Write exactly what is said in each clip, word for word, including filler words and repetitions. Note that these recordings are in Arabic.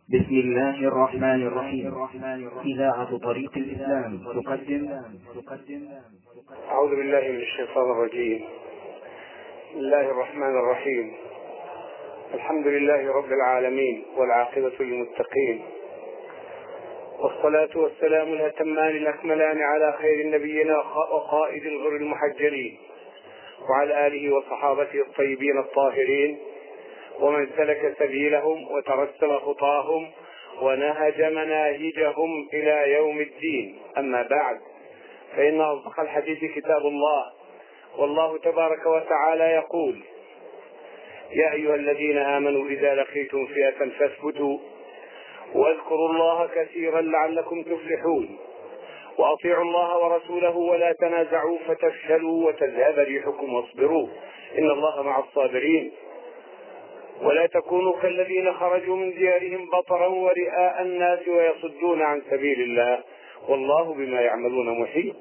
بسم الله الرحمن الرحيم. إذاعة طريق الإسلام تقدم أعوذ بالله من الشيطان الرجيم. بسم الله الرحمن الرحيم. الحمد لله رب العالمين، والعاقبة للمتقين، والصلاة والسلام الأتمان الأكملان على خير نبينا وقائد الغر المحجلين، وعلى آله وصحابته الطيبين الطاهرين، ومن سلك سبيلهم وترسم خطاهم ونهج مناهجهم إلى يوم الدين. أما بعد، فإن أصدق الحديث كتاب الله، والله تبارك وتعالى يقول: يا أيها الذين آمنوا إذا لقيتم فئة فاثبتوا واذكروا الله كثيرا لعلكم تفلحون، وأطيعوا الله ورسوله ولا تنازعوا فتفشلوا وتذهب ريحكم واصبروا إن الله مع الصابرين، ولا تكونوا كالذين خرجوا من ديارهم بطرا ورئاء الناس ويصدون عن سبيل الله والله بما يعملون محيط.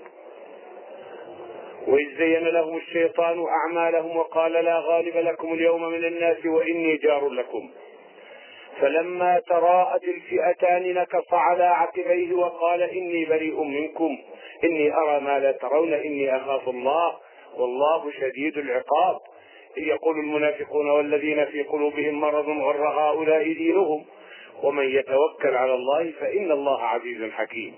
وإذ زين لهم الشيطان أعمالهم وقال: لا غالب لكم اليوم من الناس وإني جار لكم، فلما تراءت الفئتان نكص على عقبيه وقال: إني بريء منكم إني أرى ما لا ترون إني أخاف الله والله شديد العقاب. إذ يقول المنافقون والذين في قلوبهم مرض غر هؤلاء دينهم ومن يتوكل على الله فإن الله عزيز حكيم.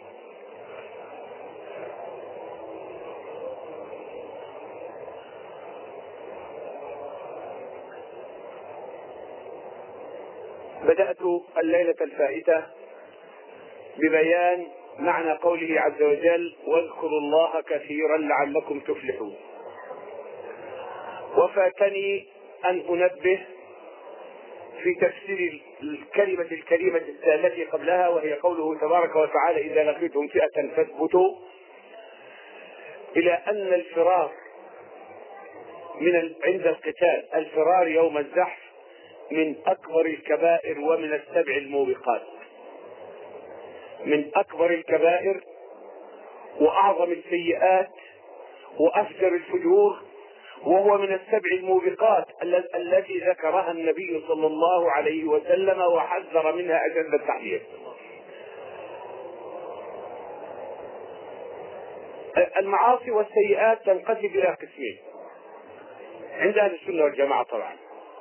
بدأت الليلة الفائتة ببيان معنى قوله عز وجل: واذكروا الله كثيرا لعلكم تفلحون. وفاتني أن أنبه في تفسير الكلمة الكريمة التي قبلها، وهي قوله تبارك وتعالى: إذا لقيتم فئة فاثبتوا، إلى أن الفرار من عند القتال، الفرار يوم الزحف، من أكبر الكبائر ومن السبع الموبقات، من أكبر الكبائر وأعظم السيئات وأفجر الفجور، وهو من السبع الموبقات التي ذكرها النبي صلى الله عليه وسلم وحذر منها أشد التحذير. المعاصي والسيئات تنقسم إلى قسمين عند أهل السنة والجماعة، طبعا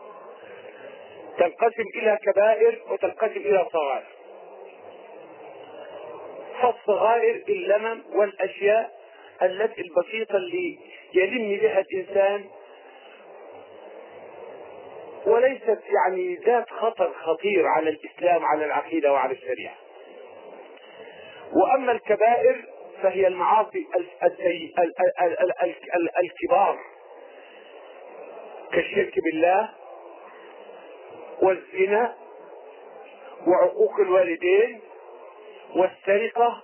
تنقسم إلى كبائر وتنقسم إلى صغائر. فالصغائر اللمم والأشياء التي البسيطة اللي يلم بها الإنسان وليست يعني ذات خطر خطير على الإسلام، على العقيدة وعلى الشريعة. وأما الكبائر فهي المعاصي الكبار كالشرك بالله والزنا وعقوق الوالدين والسرقة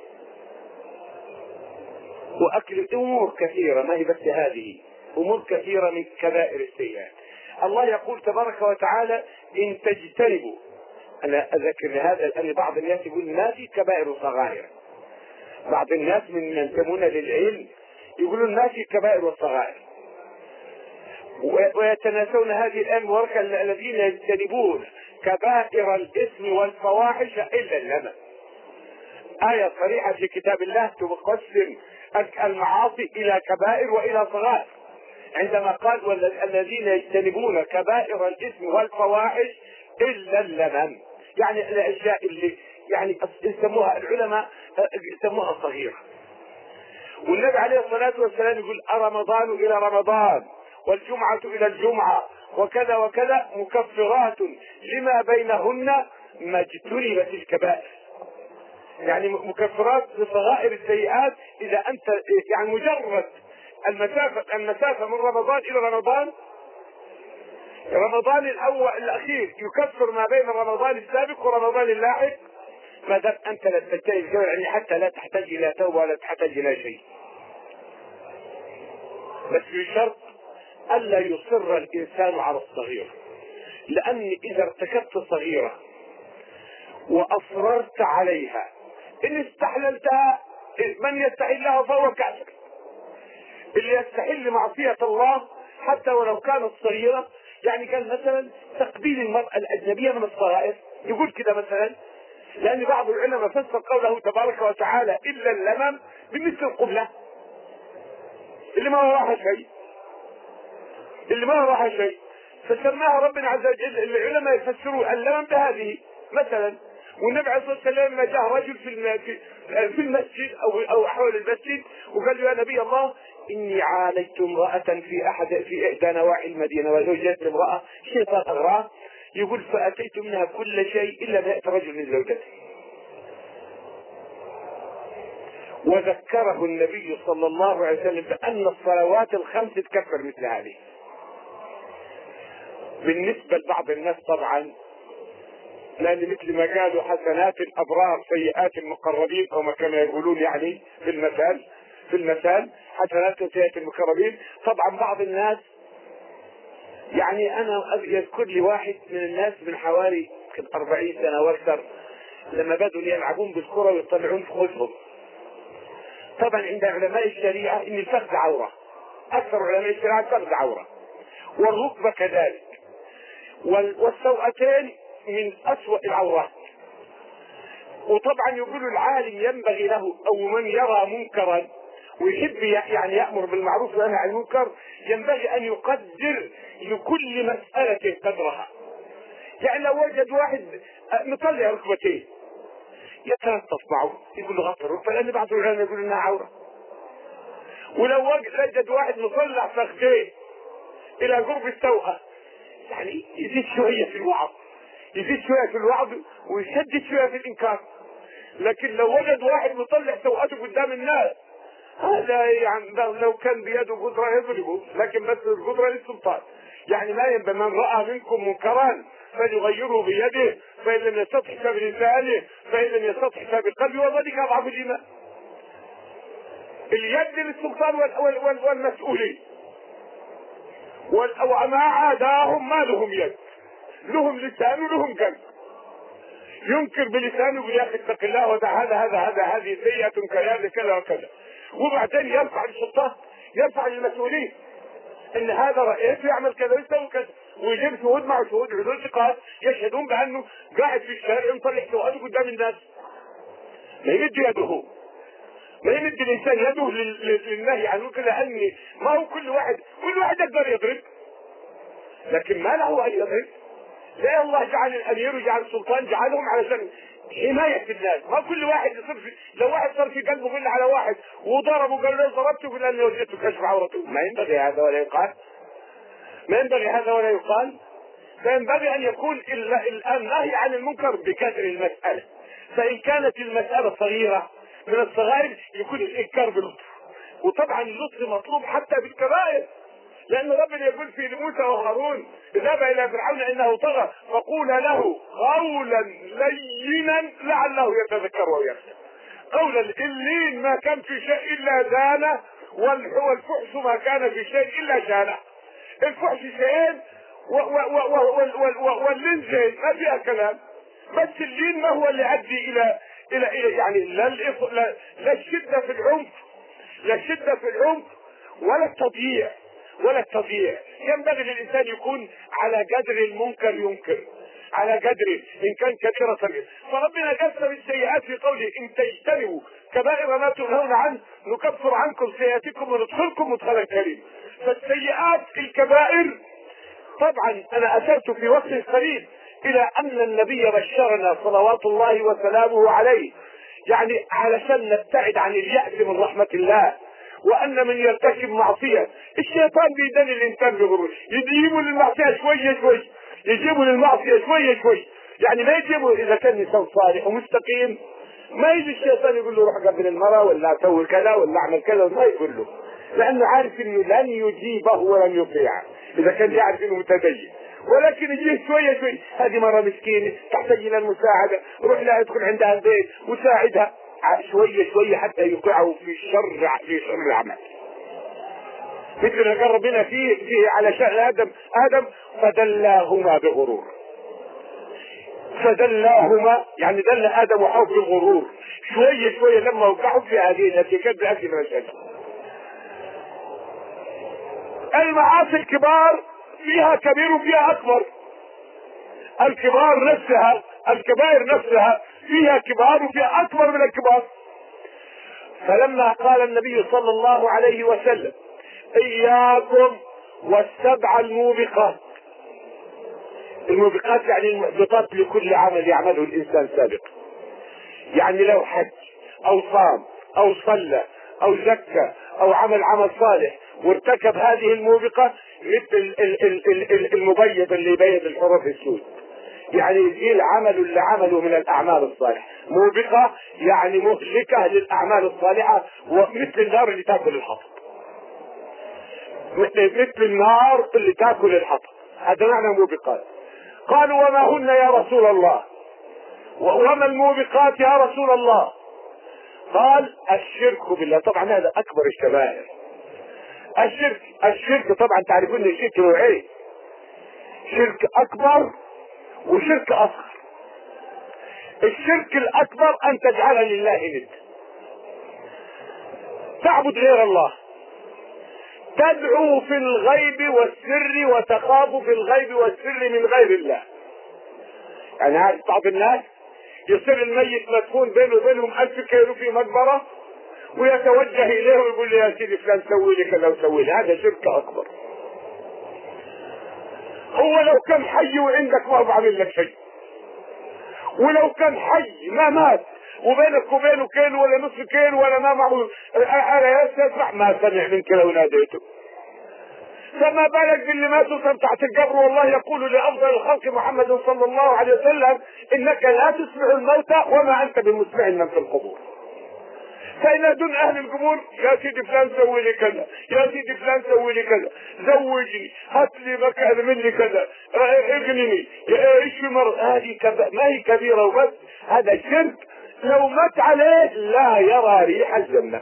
وأكل أمور كثيرة، ما هي بس هذه، أمور كثيرة من كبائر السيئات. الله يقول تبارك وتعالى: إن تجتنبوا. أنا أذكر هذا لأن بعض الناس يقول ما في كبائر وصغائر. بعض الناس من ينتمون للعلم يقولون ما في كبائر وصغائر، ويتناسون هذه الآية المباركة: الذين يجتنبون كبائر الإثم والفواحش إلا اللمم. آية صريحة في كتاب الله تقسم المعاصي إلى كبائر وإلى صغائر، عندما قال: والذين يجتنبون كبائر الإثم والفواحش إلا اللمم، يعني الأشياء اللي يعني يسموها العلماء يسموها صغيرة. والنبي عليه الصلاة والسلام يقول: رمضان إلى رمضان والجمعة إلى الجمعة وكذا وكذا مكفرات لما بينهن ما اجتنبت الكبائر، يعني مكفرات لصغائر السيئات. إذا أنت يعني مجرد المسافة المسافة من رمضان إلى رمضان، رمضان الأول الأخير يكفر ما بين رمضان السابق ورمضان اللاحق، ما دام أنت لا تجتنب الكبائر، يعني حتى لا تحتاج إلى توبة ولا تحتاج إلى شيء، بس بشرط ألا يصر الإنسان على الصغيرة. لأن إذا ارتكبت صغيرة وأصررت عليها، إن استحللتها، من يستحلها فهو كافر. اللي يستحل معصية الله حتى ولو كانت صغيرة، يعني كان مثلا تقبيل المرأة الأجنبية من الصغائر، يقول كده مثلا، لأن بعض العلماء فسر قوله تبارك وتعالى إلا اللمم بمثل القبلة اللي ما وراها شيء، اللي ما وراها شيء، فسماها ربنا عز وجل. العلماء يفسروا اللمم بهذه مثلا. والنبي عليه الصلاه والسلام لما جاء رجل في في المسجد او او حول المسجد وقال له يا نبي الله اني عالجت امراه في احد في احدى نواحي المدينه وزوجت امراه شيطان اغراه، يقول فاتيت منها كل شيء الا مئة رجل من زوجته. وذكره النبي صلى الله عليه وسلم بان الصلوات الخمس تكفر مثل هذه. بالنسبه لبعض الناس طبعا، لأن مثل ما قالوا حسنات الأبرار سيئات المقربين أو ما كانوا يقولون يعني في المثال في المثال حسنات وسيئات المقربين. طبعا بعض الناس يعني أنا يذكر لي واحد من الناس من حوالي أربعين سنة وأكثر لما بدوا يلعبون بالكرة ويطلعون في خشب. طبعا عند علماء الشريعة إن الفخذ عورة، أكثر علماء الشريعة الفخذ عورة، والركبة كذلك، والسوأتين من أسوأ العورات. وطبعا يقول العالم ينبغي له او من يرى منكرا ويحب يعني يأمر بالمعروف وينهى عن المنكر ينبغي ان يقدر لكل مسألة قدرها. يعني لو وجد واحد مطلع ركبتين يتلطف معه يقول له غطي الركبة، لان بعض العلماء يقول انها عورة. ولو وجد واحد مطلع فخذين الى قرب السوءة يعني يزيد شوية في الوعظ، يزيد شوية في الوعظ ويشدد شوية في الإنكار. لكن لو وجد واحد مطلع سوءته قدام الناس هذا يعني لو كان بيده قدرة يضربه، لكن بس القدرة للسلطان. يعني ما ينبغي من رأى منكم منكرا فليغيره بيده فإن لم يستطع فبلسانه فإن لم يستطع فبالقلب وذلك أضعف الإيمان. اليد للسلطان والمسؤولين، وما عاداهم ما لهم يد، لهم لسان ولهم قلب. ينكر بلسانه يقول يا اخي اتق الله ودع هذا هذا هذا هذه سيئة كذا كذا وكذا، وبعدين يرفع للسلطان يرفع للمسؤولين ان هذا رئيسه يعمل كذا ويسوي كذا، ويجيب شهود مع شهود عدول ثقات يشهدون بانه قاعد في الشارع مطلع سوءته قدام الناس. ما يمد يده، ما يمد الانسان يده للنهي عن المنكر، لان ما هو كل واحد كل واحد يقدر يضرب، لكن ما له ان يضرب. لا الله جعل الامير وجعل السلطان جعلهم علشان حماية الناس، ما كل واحد يصير في، لو واحد صار في قلبه غل على واحد وضربه وقال له ضربته يقول اني وجدته كشف عورته، ما ينبغي هذا ولا يقال، ما ينبغي هذا ولا يقال. فينبغي ان يكون النهي عن المنكر بقدر المسألة. فان كانت المسألة صغيرة من الصغائر يكون الانكار بلطف، وطبعا اللطف مطلوب حتى بالكبائر، لأن ربنا يقول في موسى وهارون اذهبا إلى فرعون إنه طغى فقولا له قولا لينا لعله يتذكر ويخشى. قولا اللين ما كان في شيء إلا زانه، والفحش ما كان في شيء إلا شانه. الفحش شيئين واللين شيء ما فيها كلام، بس اللين ما هو اللي يؤدي إلى إلى إلى يعني لا لا الشدة في العنف، لا الشدة في العنف ولا التضييع ولا التضييع. ينبغي للإنسان يكون على قدر المنكر ينكر، على قدره إن كان كبيرة صغيرة. فربنا قسم السيئات في قوله إن تجتنبوا كبائر ما تنهون عنه نكفر عنكم سيئاتكم وندخلكم مدخلا كريم. فالسيئات الكبائر طبعا أنا أشرت في وقت قريب إلى أن النبي بشرنا صلوات الله وسلامه عليه يعني علشان نبتعد عن اليأس من رحمة الله، وأن من يرتكب معصية الشيطان بيدل الإنسان بغرور، يجيبوا للمعصية شوية شوي، يجيبوا للمعصية شوية شوي، يعني ما يجيبوا إذا كان إنسان صالح ومستقيم ما يجي الشيطان يقول له روح قبل المرأة ولا سوي كذا ولا اعمل كذا، ما يقول له، لأنه عارف إنه لن يجيبه ولن يطيعه إذا كان يعرف إنه متدين. ولكن يجيه شوية شوي، هذه مرة مسكينة تحتاج إلى المساعدة، روح لها ادخل عندها البيت وساعدها شوية شوية حتى يوقعوا في شر في شر العمل. مثل ما قال ربنا فيه, فيه على شأن آدم آدم فدلاهما بغرور، فدلاهما يعني دل آدم وحواء بالغرور شوية شوية لما وقعوا في هذه التي كانت بأكل من الشجر. المعاصي الكبار فيها كبير وفيها أكبر. الكبار نفسها الكبائر نفسها فيها كبار وفيها اكبر من الكبار. فلما قال النبي صلى الله عليه وسلم اياكم والسبع الموبقات، الموبقات يعني المحبطات لكل عمل يعمله الانسان سابقا، يعني لو حج او صام او صلى او زكى او عمل عمل صالح وارتكب هذه الموبقة مثل المبيض اللي يبيض الحروف السود، يعني يزيل عمله اللي عمله من الاعمال الصالحة. موبقة يعني مهلكة للاعمال الصالحة، ومثل النار اللي تاكل الحطب، مثل النار اللي تاكل الحطب، هذا معنى موبقات. قالوا وما هن يا رسول الله؟ وما الموبقات يا رسول الله؟ قال الشرك بالله. طبعا هذا اكبر الكبائر. الشرك الشرك طبعا تعرفون الشرك نوعين، شرك اكبر وشرك اصغر. الشرك الاكبر ان تجعل لله ند، تعبد غير الله، تدعو في الغيب والسر وتخاف في الغيب والسر من غير الله. يعني عارف بعض الناس يصير الميت مدفون بينه وبينهم ألف كيلو في مقبرة ويتوجه إليه ويقول له يا سيدي فلان سوي لي كذا وسوي لي، هذا شرك أكبر. هو لو كان حي وعندك ما هو بعمل لك شيء، ولو كان حي ما مات وبينك وبينه كيلو ولا نصف كيلو ولا ما معه أنا يسمع ما سمع منك لو ناديته، فما بالك باللي ماتوا تحت القبر. والله يقول لأفضل الخلق محمد صلى الله عليه وسلم إنك لا تسمع الموتى وما أنت بمسمع من في القبور. فإن دون أهل القبور يا سيدي فلان سوي لي كذا، يا سيدي فلان سوي لي كذا، زوجني، هات لي مكان مني كذا، اغنني، ايش في مرض، هذه كذا ما هي كبيرة وبس، هذا شرك لو مات عليه لا يرى ريح الجنة.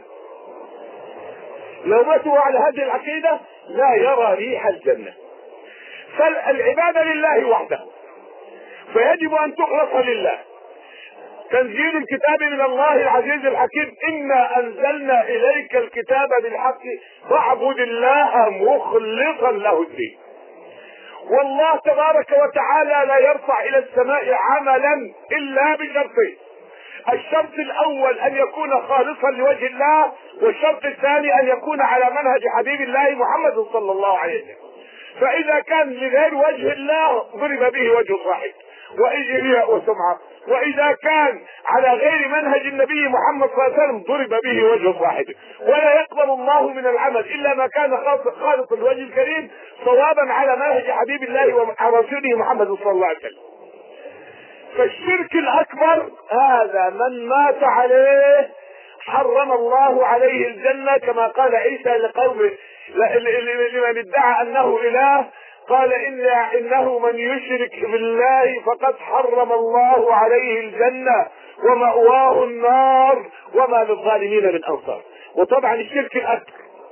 لو ماتوا على هذه العقيدة لا يرى ريح الجنة. فالعبادة لله وحده، فيجب أن تخلص لله. تنزيل الكتاب من الله العزيز الحكيم إنا أنزلنا إليك الكتاب بالحق فاعبد الله مخلصا له الدين. والله تبارك وتعالى لا يرفع إلى السماء عملا إلا بشرطين: الشرط الأول أن يكون خالصا لوجه الله، والشرط الثاني أن يكون على منهج حبيب الله محمد صلى الله عليه وسلم. فإذا كان لغير وجه الله ضرب به وجه صاحب وإجرياء وسمعة، وإذا كان على غير منهج النبي محمد صلى الله عليه وسلم ضرب به وجه صاحبه. ولا يقبل الله من العمل إلا ما كان خالصا لوجه الكريم صوابا على منهج حبيب الله ورسوله محمد صلى الله عليه وسلم. فالشرك الأكبر هذا من مات عليه حرم الله عليه الجنة، كما قال عيسى لقومه لمن ادعى أنه إله، قال إن إنه من يشرك بالله فقد حرم الله عليه الجنة ومأواه النار وما للظالمين من أنصار. وطبعا الشرك الأكبر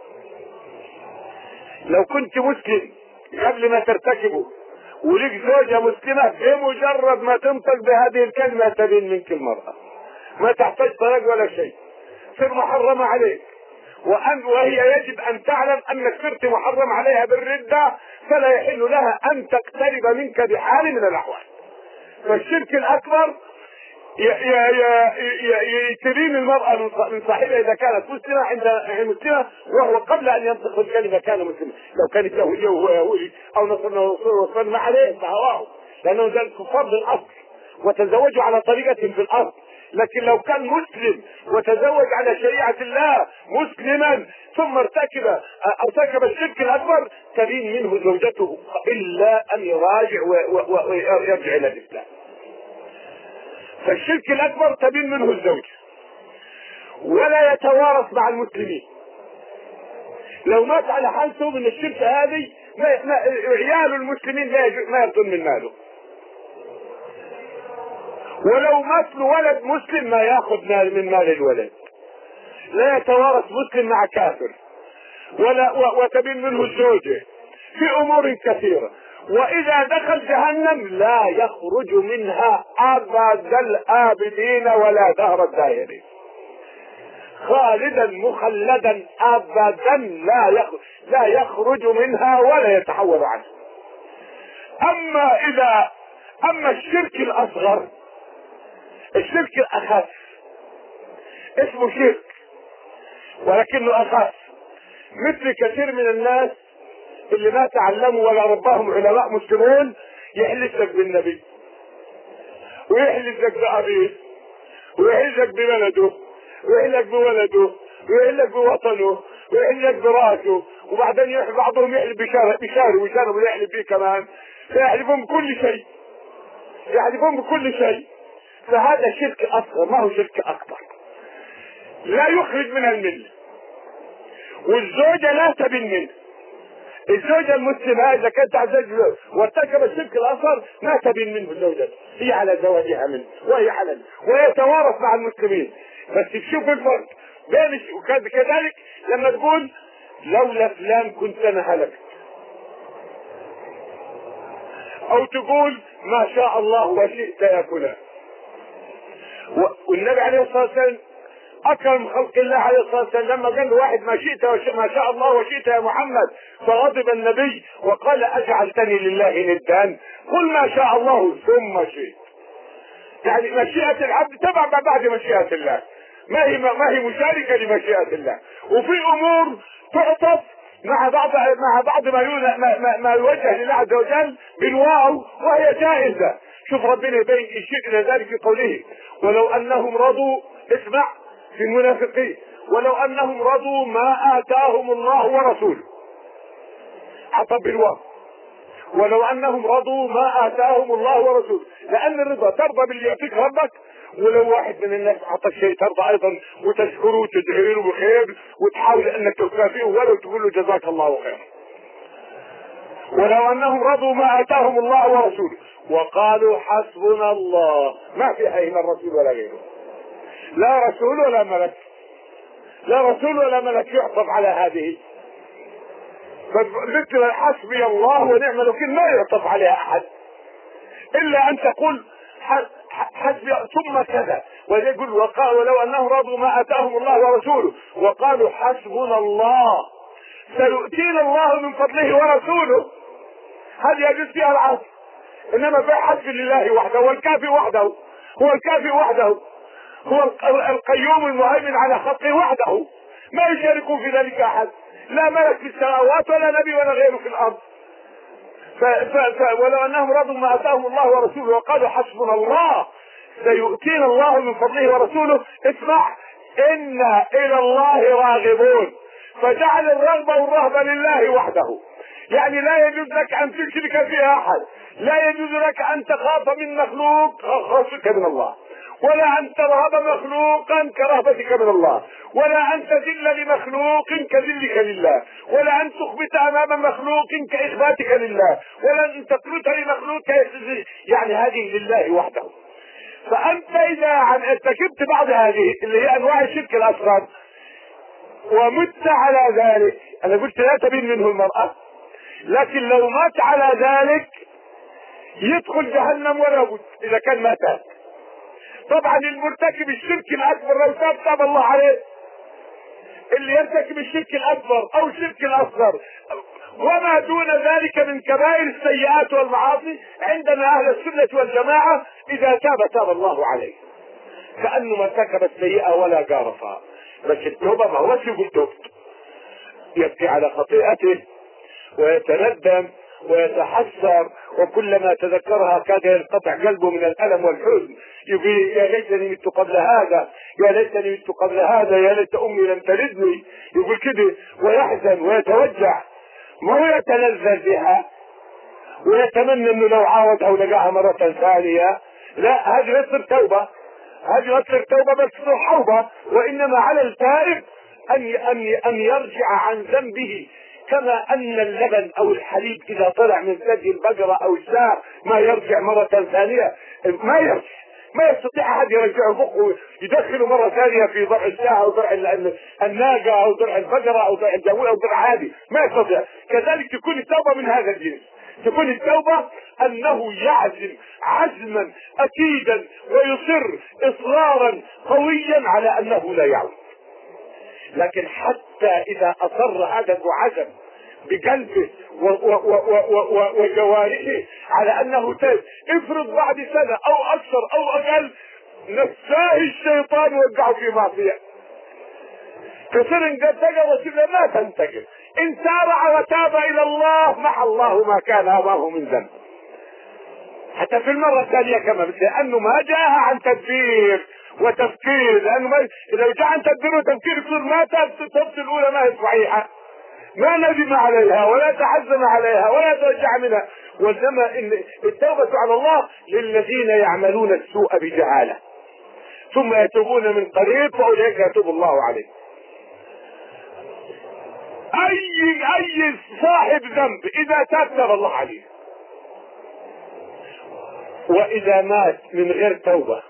لو كنت مسلم قبل ما ترتكبه ولك زوجة مسلمة بمجرد ما تنطق بهذه الكلمة تبين منك المرأة، ما تحتاج طلاق ولا شيء، صر محرمة عليك، وأن وهي يجب أن تعلم أنك صرت محرم عليها بالردة، فلا يحل لها أن تقترب منك بحال من الأحوال. فالشرك الأكبر يترين المرأة من صاحبها إذا كانت مسلمة عند مسلمة وهو قبل أن ينطق الكلمة كان مسلما. لو كانت يهودية وهو يهودي أو نصراني ما عليه فهواه، لأنه ذلك كفار بالأصل وتزوجوا على طريقة في الأرض. لكن لو كان مسلم وتزوج على شريعة الله مسلما ثم ارتكب ارتكب الشرك الأكبر تبين منه زوجته إلا أن يراجع ويرجع إلى الإسلام. فالشرك الأكبر تبين منه الزوج ولا يتوارث مع المسلمين. لو مات على حالته من الشرك هذه ما ما عيال المسلمين ما يرضون من ماله، ولو مات ولد مسلم ما ياخذ من مال الولد. لا يتوارث مسلم مع كافر، ولا وتبين منه الزوجة في أمور كثيرة. وإذا دخل جهنم لا يخرج منها أبد الآبدين ولا دهر الداهرين، خالدا مخلدا أبدا لا يخرج, لا يخرج منها ولا يتحول عنها. أما إذا أما الشرك الأصغر الشرك الاخف اسمه شرك ولكنه اخف، مثل كثير من الناس اللي ما تعلموا ولا رباهم علماء مسلمون يحلف لك بالنبي ويحلف لك بأبيه ويحلف لك ببلده ويحلف لك بولده ويحلف لك بوطنه ويحلف لك براسه، وبعدين يحلف بعضهم يحلف بشاره بشاره وشاره ويحلف بيه كمان، فيحلفون بكل شيء، يحلفون بكل شيء. فهذا شرك اصغر ما هو شرك اكبر، لا يخرج من المله، والزوجه لا تبن منه. الزوجة المسلمة إذا كانت عزيز وارتكب الشرك الأصغر ما تبين منه زوجة، هي على زواجها منه وهي حلال ويتوارث مع المسلمين. بس تشوف الفرق بين كذلك لما تقول لولا فلان كنت أنا هلكت، أو تقول ما شاء الله وشئت يا فلان. والنبي عليه الصلاة والسلام اكرم خلق الله عليه الصلاه والسلام لما قال له واحد ما شئت وش... ما شاء الله وشئت يا محمد، فغضب النبي وقال اجعلتني لله ندا؟ قل ما شاء الله ثم شئت. يعني مشيئه العبد تبع ما بعد مشيئه الله، ما هي ما هي مشاركه لمشيئه الله. وفي امور تعطف مع بعض مع بعض ما يوجه ما, ما, ما يوجه لله عز وجل بالواو وهي جائزه. شوف ربنا يبين الشيء الى ذلك في قوله ولو انهم رضوا، اسمع في المنافقين، ولو انهم رضوا ما اتاهم الله ورسوله، عطب بالواو، ولو انهم رضوا ما اتاهم الله ورسوله، لان الرضا ترضى باللي يعطيك ربك، ولو واحد من الناس اعطاك شيء ترضى ايضا وتشكره وتدعي له بخير وتحاول انك تكافئه ولو تقول له جزاك الله خيرا. ولو انهم رضوا ما اتاهم الله ورسوله وقالوا حسبنا الله، ما في اي من رسول ولا غيره، لا رسول ولا ملك، لا رسول ولا ملك يعطف على هذه. مثل حسبي الله ونعم الوكيل ما يعطف عليها احد الا ان تقول حسبي ثم كذا، ويقول وقال ولو انهم رضوا ما اتاهم الله ورسوله وقالوا حسبنا الله سيؤتينا الله من فضله ورسوله، هذه يجوز فيها العصر. انما في حسب لله وحده، هو الكافي وحده، هو الكافي وحده، هو القيوم المهيمن على خلقه وحده، ما يشارك في ذلك احد، لا ملك في السماوات ولا نبي ولا غيره في الارض. ف... ف... ف... ولو انهم رضوا ما اتاهم الله ورسوله وقالوا حسبنا الله سيؤتينا الله من فضله ورسوله، اسمع انا الى الله راغبون، فجعل الرغبه والرهبه لله وحده. يعني لا يجوز لك ان تشرك فيها احد، لا يجوز لك ان تخاف من مخلوق خوفك من الله، ولا ان ترهب مخلوقا كرهبتك من الله، ولا ان تذل لمخلوق كذلك لله، ولا ان تخبت امام مخلوق كاخباتك لله، ولا ان تقنط لمخلوق كيخزي، يعني هذه لله وحده. فانت اذا ارتكبت بعض هذه اللي هي انواع الشرك الاصغر ومت على ذلك، انا قلت لا تبين منه المرأة، لكن لو مات على ذلك يدخل جهنم ولا بد اذا كان ما تاب. طبعا المرتكب الشرك الاكبر لو تاب تاب الله عليه، اللي يرتكب الشرك الاكبر او الشرك الاصغر وما دون ذلك من كبائر السيئات والمعاصي عندنا اهل السنة والجماعة اذا تاب تاب الله عليه، كأنه ما ارتكب السيئة ولا جارفها. بس التوبة ما هو يقول توبت، يبكي على خطيئته ويتندم ويتحسر، وكلما تذكرها كاد ينقطع قلبه من الألم والحزن، يقول يا ليتني مت قبل هذا، يا ليتني مت قبل هذا، يا ليت أمي لم تلدني، يقول كده ويحزن ويتوجع، ما هو يتلذذ بها ويتمنى انه لو عاودها ولقاها مرة ثانية. لا، هذه لا تصير توبة، هذه لا تصير توبة بل تصير حوبة. وإنما على التائب أن أن أن يرجع عن ذنبه، كما أن اللبن أو الحليب إذا طلع من ثدي البقرة أو الشاة ما يرجع مرة ثانية، ما يرجع، ما يستطيع أحد يرجعه بقه يدخله مرة ثانية في ضرع الشاة أو ضرع الناقة أو ضرع البقرة أو ضرع الجاموس أو ضرع عادي، ما يستطيع. كذلك تكون التوبة من هذا الجنس، تكون التوبة أنه يعزم عزما أكيدا ويصر إصرارا قويا على أنه لا يعود. لكن حتى إذا أصر هذا وعزم بقلبه وجوارحه على أنه تاب، افرض بعد سنة أو أكثر أو أقل نساه الشيطان وقعوا في معصية. كثير قد تقل ما تنتقل، ان سارع وتاب الى الله محى الله ما كان امامه من ذنب. حتى في المرة الثانية كما لانه ما جاءها عن تدبير وتفكير، لانه ما لو جاء عن تدبير وتفكير يصير ما تبت الاولى ما هي صحيحة، ما ندم عليها ولا تحزن عليها ولا ترجع منها. وانما التوبة على الله للذين يعملون السوء بجهالة ثم يتوبون من قريب فاولئك يتوب الله عليه. اي اي صاحب ذنب اذا تاب تاب الله عليه، واذا مات من غير توبة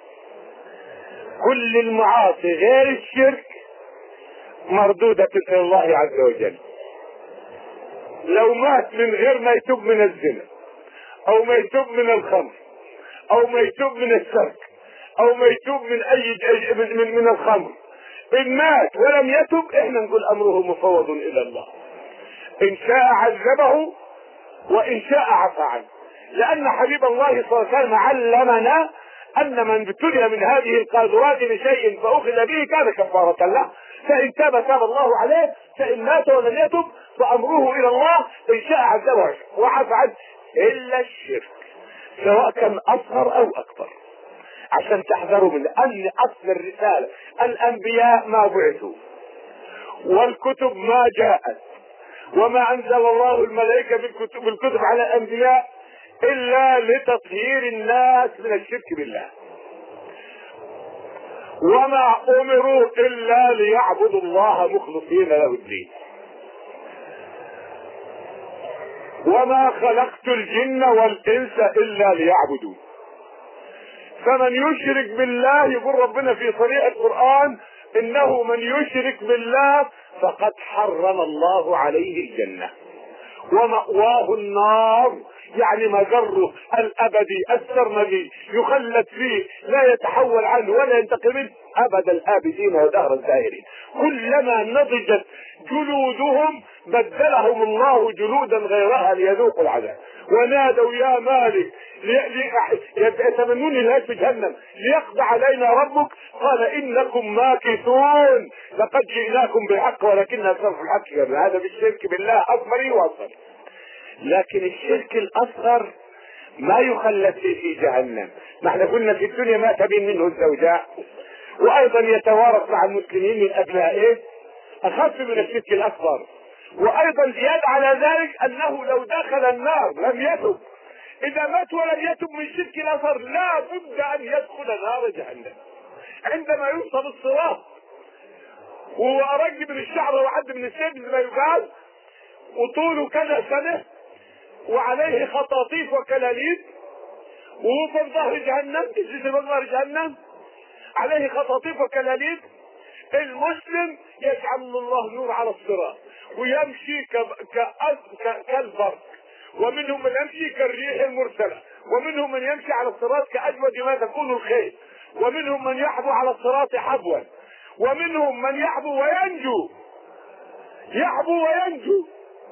كل المعاصي غير الشرك مردودة الى الله عز وجل. لو مات من غير ما يتوب من الزنا او ما يتوب من الخمر او ما يتوب من السرق او ما يتوب من اي من, من, من الخمر، ان مات ولم يتب احنا نقول امره مفوض الى الله، ان شاء عذبه وان شاء عفى عنه. لان حبيب الله صلى الله عليه وسلم علمنا ان من ابتلي من هذه القاذورات بشيء فاخذ به كان كفارة له، فان تاب تاب الله عليه، فان مات ولم يتب فامره الى الله، ان شاء عذبه وعفى عنه. الا الشرك سواء كان اصغر او اكبر، عشان تحذروا من ان اصل الرسالة الانبياء ما بعثوا والكتب ما جاءت وما انزل الله الملائكة بالكتب, بالكتب على الانبياء الا لتطهير الناس من الشرك بالله، وما امروا الا ليعبدوا الله مخلصين له الدين. وما خلقت الجن والانس الا ليعبدون. فمن يشرك بالله يقول ربنا في صريح القرآن انه من يشرك بالله فقد حرم الله عليه الجنة ومأواه النار، يعني مجره الابدي السرمدي يخلد فيه لا يتحول عنه ولا ينتقل منه ابد الابدين ودهر الدائرين. كلما نضجت جلودهم بدلهم الله جلودا غيرها ليذوقوا العذاب. ونادوا يا مالك يتمنون الهلاك في جهنم ليقضى علينا ربك قال انكم ماكثون لقد جئناكم بالحق ولكن اكثر الحق كذب. هذا بالشرك بالله اكبر واصغر. لكن الشرك الاصغر ما يخلد فيه في جهنم. ما احنا قلنا في الدنيا ما تبين منه الزوجاء، وايضا يتوارث مع المسلمين من ابنائه، اخف من الشرك الاكبر. وايضا زيادة على ذلك انه لو دخل النار لم يتب، اذا مات ولم يتب من الشرك الاصغر لا بد ان يدخل نار جهنم. عندما يوصل الصراط وهو ارج من الشعر وعد من السيف زي ما يقال، وطوله كذا سنة وعليه خطاطيف وكلاليب، وهو في ظهر جهنم في ظهر جهنم عليه خطاطيف وكلاليب، المسلم يجعل الله نور على الصراط ويمشي كالبرق، ومنهم من يمشي كالريح المرسلة، ومنهم من يمشي على الصراط كأجود ما تكون الخيل، ومنهم من يحبو على الصراط حبوا، ومنهم من يحبو وينجو يحبو وينجو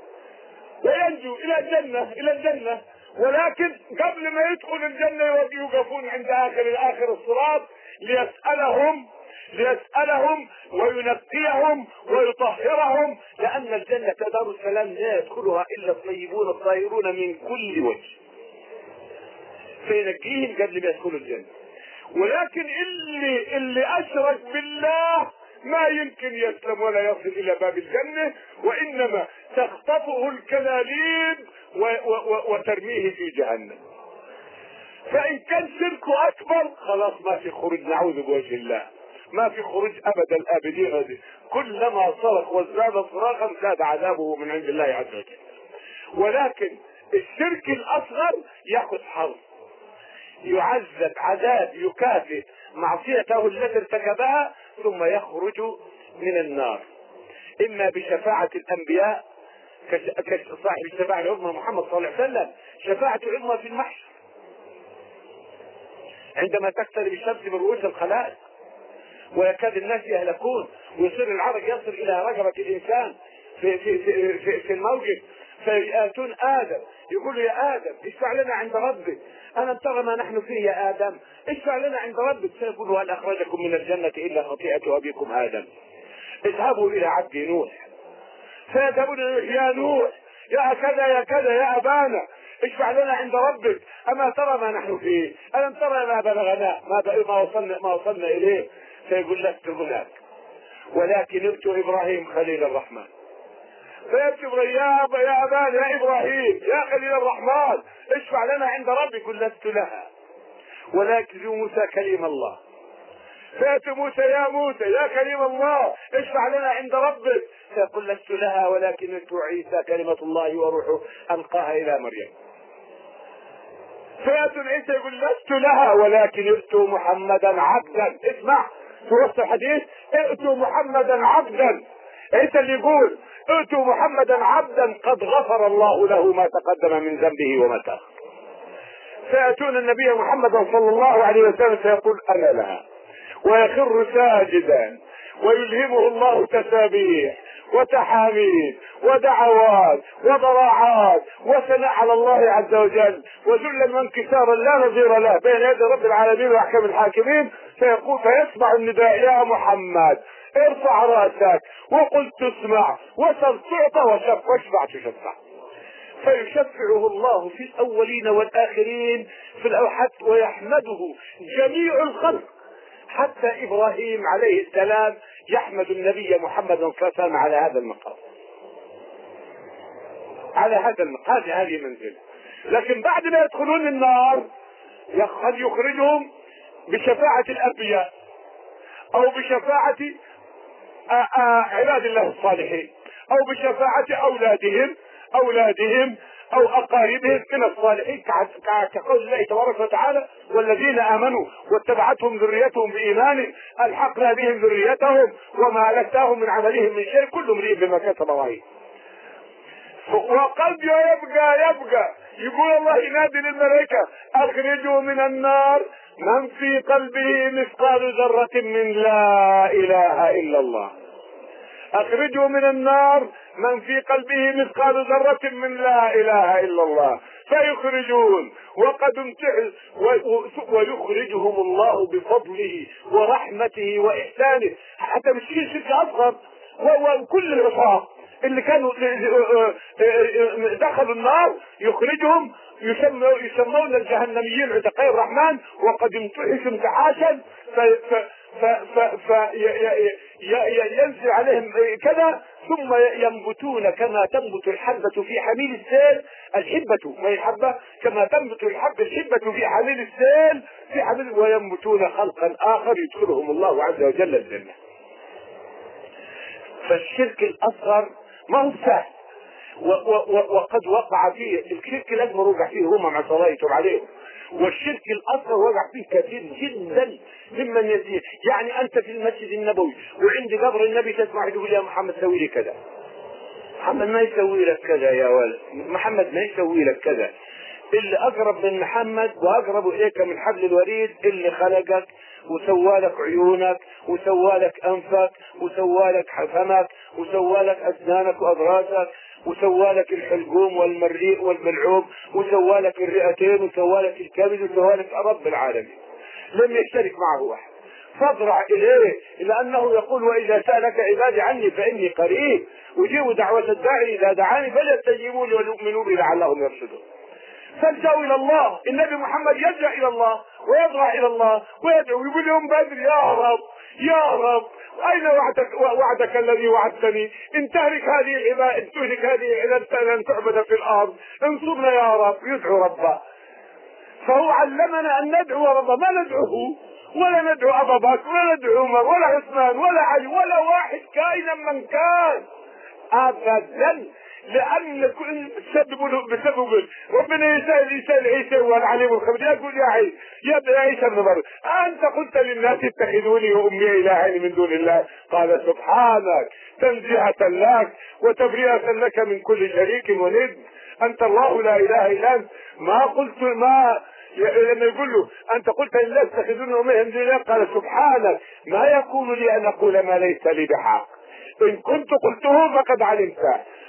وينجو الى الجنة الى الجنة. ولكن قبل ما يدخل الجنة يوقفون عند اخر اخر الصراط ليسألهم ليسألهم وينقيهم ويطهرهم، لأن الجنة دار السلام لا يدخلها إلا الطيبون الطاهرون من كل وجه، فينقيهم قبل ما يدخلوا الجنة. ولكن اللي اللي أشرك بالله ما يمكن يسلم ولا يصل إلى باب الجنة، وإنما تخطفه الكلاليب وترميه في جهنم. فإن كان شركه أكبر خلاص ما في خروج، نعوذ بوجه الله، ما في خروج ابد الابدين. كلما صرخ وازداد صراخا زاد عذابه من عند الله عز وجل. ولكن الشرك الاصغر ياخذ حظ، يعذب عذاب يكافئ معصيته التي ارتكبها ثم يخرج من النار، اما بشفاعة الانبياء كصاحب الشفاعة العظمى محمد صلى الله عليه وسلم، شفاعة العظمى في المحشر عندما تقترب الشمس من رؤوس الخلائق ويكاد الناس يهلكون ويصير العرق يصل الى رقبة الانسان في في في في, في الموقف، فيأتون ادم يقول يا ادم اشفع لنا عند ربك ألم ترى ما نحن فيه يا آدم؟ اشفع لنا عند ربك. سيقول هل أخرجكم من الجنة إلا خطيئة أبيكم آدم؟ اذهبوا إلى عبد نوح. فيذهبون يا نوح يا كذا يا كذا يا أبانا اشفع لنا عند ربك، أما ترى ما نحن فيه؟ ألم ترى ما بلغنا ما ما وصلنا ما وصلنا إليه؟ سيقول لست هناك ولكن ائتوا إبراهيم خليل الرحمن. فيأتي إبراهيم يا أبا يا أبانا يا إبراهيم يا خليل الرحمن اشفع لنا عند ربك. يقول لست لها ولكن موسى كليم الله. فيأتي موسى يا موسى يا كليم الله اشفع لنا عند ربك. فيقول لست لها ولكن ائتوا عيسى كلمة الله وروحه ألقاها إلى مريم. فيأتي عيسى يقول لست لها ولكن ائتوا محمدا عبدا. اسمع في وسط الحديث ائتوا محمدا عبدا. عيسى اللي يقول ائتوا محمدا عبدا قد غفر الله له ما تقدم من ذنبه وما تأخر. فيأتون النبي محمد صلى الله عليه وسلم فيقول أنا لها ويخر ساجدا ويلهمه الله تسابيح وتحاميد ودعوات وضراعات وثناء على الله عز وجل وذلا وانكسارا لا نظير له بين يدي رب العالمين واحكم الحاكمين. فيقول فيسمع النداء يا محمد ارفع راسك وقل تسمع وسل تعطى واشفع تشفع. فيشفعه الله في الأولين والآخرين في الأوحد ويحمده جميع الخلق حتى إبراهيم عليه السلام يحمد النبي محمد صلى الله عليه وسلم على هذا المقام على هذا المقام هذه منزله. لكن بعد ما يدخلون النار قد يخرجهم بشفاعة الأنبياء أو بشفاعة عباد الله الصالحين أو بشفاعة أولادهم أولادهم أو أقاربهم من الصالحين كقول الله تبارك وتعالى والذين آمنوا واتبعتهم ذريتهم بإيمان ألحقنا بهم ذريتهم وما ألتاهم من عملهم من شيء كل امرئ بما كسب رهين. وقد يبقى يبقى يقول الله ينادي للملائكة أخرجوا من النار من في قلبه مثقال ذرة من لا إله إلا الله. أخرجوا من النار من في قلبه مثقال ذرة من لا إله إلا الله. فيخرجون وقد امتعوا ويخرجهم الله بفضله ورحمته وإحسانه حتى مش شرك أصغر. وكل العصاة اللي كانوا دخلوا النار يخرجهم يسمون الجهنميين عتقاء الرحمن وقد امتحشوا امتحاشا فينزل عليهم كذا ثم ينبتون كما تنبت الحبة في حميل السيل. الحبة ما هي الحبة كما تنبت الحبة الحبة في حميل السيل في حميل وينبتون خلقا آخر يدخلهم الله عز وجل الجنة. فالشرك الأصغر ما هو سهل وقد وقع فيه الشرك الأكبر وقع فيه هم مع صلاحهم عليهم والشرك الأصغر وقع فيه كثير جدا ممن يزيد. يعني أنت في المسجد النبوي وعند قبر النبي تسمع يقول يا محمد سوي لي كذا. محمد ما يسوي لك كذا يا ولد. محمد ما يسوي لك كذا. اللي أقرب من محمد وأقرب إليك من حبل الوريد اللي خلقك وسوالك عيونك وسوالك أنفك وسوالك فمك وسوالك أسنانك وأضراسك وسوالك الحلقوم والمريء والبلعوم وسوالك الرئتين وسوالك الكبد وسوالك رب العالمين. لم يشترك معه واحد. فاضرع إليه لأنه يقول وإذا سألك عبادي عني فإني قريب أجيب دعوة الداعي إذا دعاني فليستجيبوا لي وليؤمنوا بي لعلهم يرشدون. فالجأوا إلى الله. النبي محمد يلجأ إلى الله ويضرع إلى الله ويدعو ويقول يوم بدر يا رب يا رب أين وعدك, وعدك الذي وعدتني إن تهلك هذه العباد إن تهلك هذه العباد أن تعبد في الأرض انصرنا يا رب. يدعو ربه. فهو علمنا أن ندعو ربه ما ندعوه ولا ندعو أبا بكر ولا ندعو عمر ولا عثمان ولا علي ولا واحد كائنا من كان أبدا. لأن كل بسبب بسبب ربنا يسأل يسأل عيسى والعليم الخبير يقول يا عيسى يا ابن عيسى ابن مريم أنت قلت للناس اتخذوني وأمي إلهين من دون الله قال سبحانك تنزيهة لك وتبرئة لك من كل شريك وند أنت الله لا إله إلا أنت. ما قلت ما لما يقول له أنت قلت للناس اتخذوني وأمي من دون الله قال سبحانك ما يكون لي أن أقول ما ليس لي بحق إن كنت قلته فقد علمته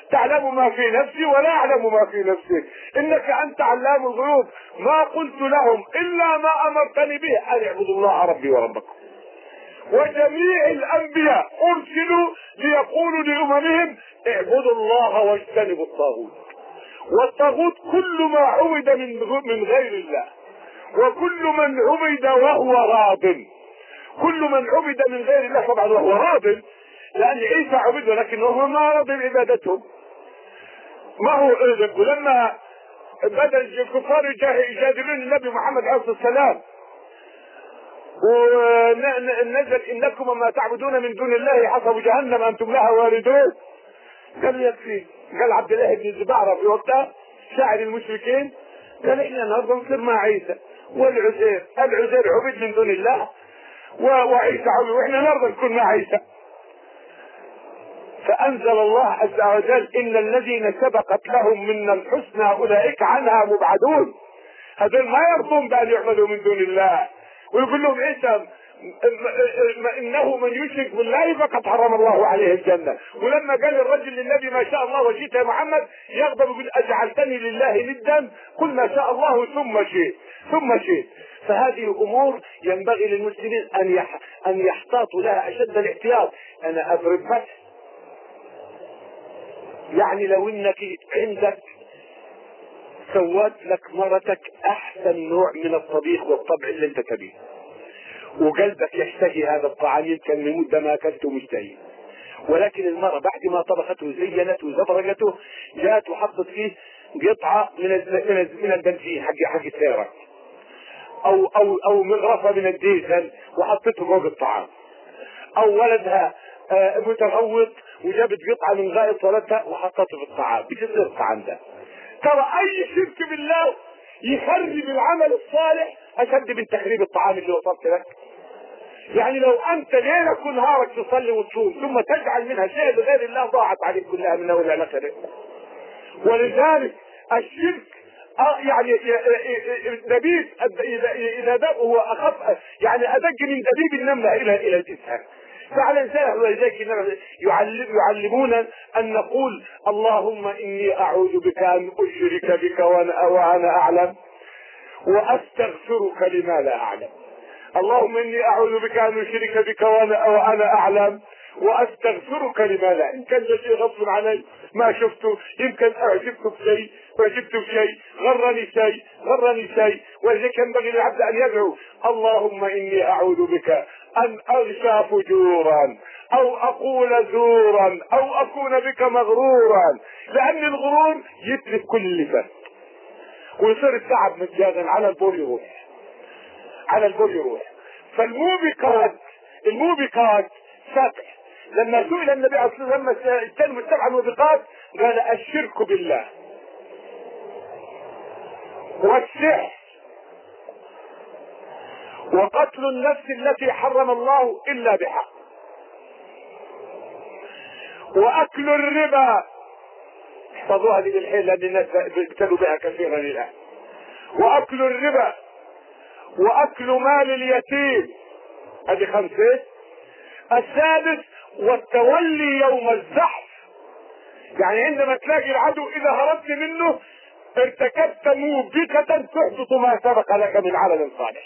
تعلم ما في نفسي ولا اعلم ما في نفسك، انك انت علام الغيوب. ما قلت لهم الا ما امرتني به ان اعبدوا الله ربي وربكم. وجميع الانبياء ارسلوا ليقولوا لاممهم اعبدوا الله واجتنبوا الطاغوت. والطاغوت كل ما عبد من من غير الله، وكل من عبد وهو راض. كل من عبد من غير الله طبعا وهو راض، لان عيسى عبد ولكن هو ما رضي بعبادته. ما هو اذن لما بدا الكفار يجادلون النبي محمد عليه الصلاه والسلام ونزل انكم وما تعبدون من دون الله حسب جهنم انتم لها واردون، قال يكفي. قال عبد الله بن الزبعرة في وقتها شاعر المشركين قال احنا النهارده نصير مع عيسى والعزير. العزير عبد من دون الله وعيسى عبد، واحنا النهارده نكون مع عيسى. فانزل الله عز وجل ان الذين سبقت لهم منا الحسنى اولئك عنها مبعدون. هذول ما يرضون بان يعبدوا من دون الله، ويقول لهم عيسى انه من يشرك بالله فقد حرم الله عليه الجنه. ولما قال الرجل للنبي ما شاء الله وجئت يا محمد يغضب يقول اجعلتني لله ندا قل ما شاء الله ثم شئت ثم شئت. فهذه امور ينبغي للمسلمين ان يح... ان يحتاطوا لها اشد الاحتياط. انا اضرب مثل، يعني لو انك عندك سوت لك مرتك احسن نوع من الطبيخ والطبع اللي انت تبيه، وقلبك يشتهي هذا الطعام، يمكن من مده ما اكلته مشتهي، ولكن المرأة بعد ما طبخته زينته وزبرقته جات وحطت فيه قطعة من من البنزين حق حق السيارة او او او مغرفة من الديزل وحطته فوق الطعام، او ولدها آه متغوط وجابت قطعة من غاية صلاتها وحطته في الطعام. بتصير الطعام ده. ترى اي شرك بالله يخرب العمل الصالح اشد من تخريب الطعام اللي وصلت لك. يعني لو انت ليلك ونهارك تصلي وتصوم ثم تجعل منها شيء لغير الله ضاعت عليك كلها من اول لاخر. ولذلك الشرك يعني دبيب اذا دب هو اخف، يعني ادق من دبيب النمله الى الى الانسان. فعلى ذلك ولذلك يعلم يعلمونا ان نقول اللهم اني اعوذ بك ان اشرك بك وانا وانا اعلم واستغفرك لما لا اعلم. اللهم اني اعوذ بك ان اشرك بك وانا وانا اعلم واستغفرك لما لا. ان كان شيء غصب علي ما شفته، يمكن اعجبت بشيء اعجبت بشيء غرني شيء غرني شيء ولذلك ينبغي للعبد ان يدعو اللهم اني اعوذ بك ان اغشى فجورا او اقول زورا او اكون بك مغرورا، لان الغرور يتلف كل اللي فات ويصير التعب مجانا على البول يروح على البول يروح. فالموبقات الموبقات سبع. لما سئل النبي عليه الصلاه والسلام لما اجتنبوا السبع الموبقات قال الشرك بالله والسحر وقتل النفس التي حرم الله الا بحق واكل الربا. احفظوا هذه الحيل لان الناس بيبتلوا بها كثيرا الان. واكل الربا واكل مال اليتيم، هذه خمسه. السادس والتولي يوم الزحف، يعني عندما تلاقي العدو اذا هربت منه ارتكبت موبقة تحبط ما سبق لك من عمل صالح.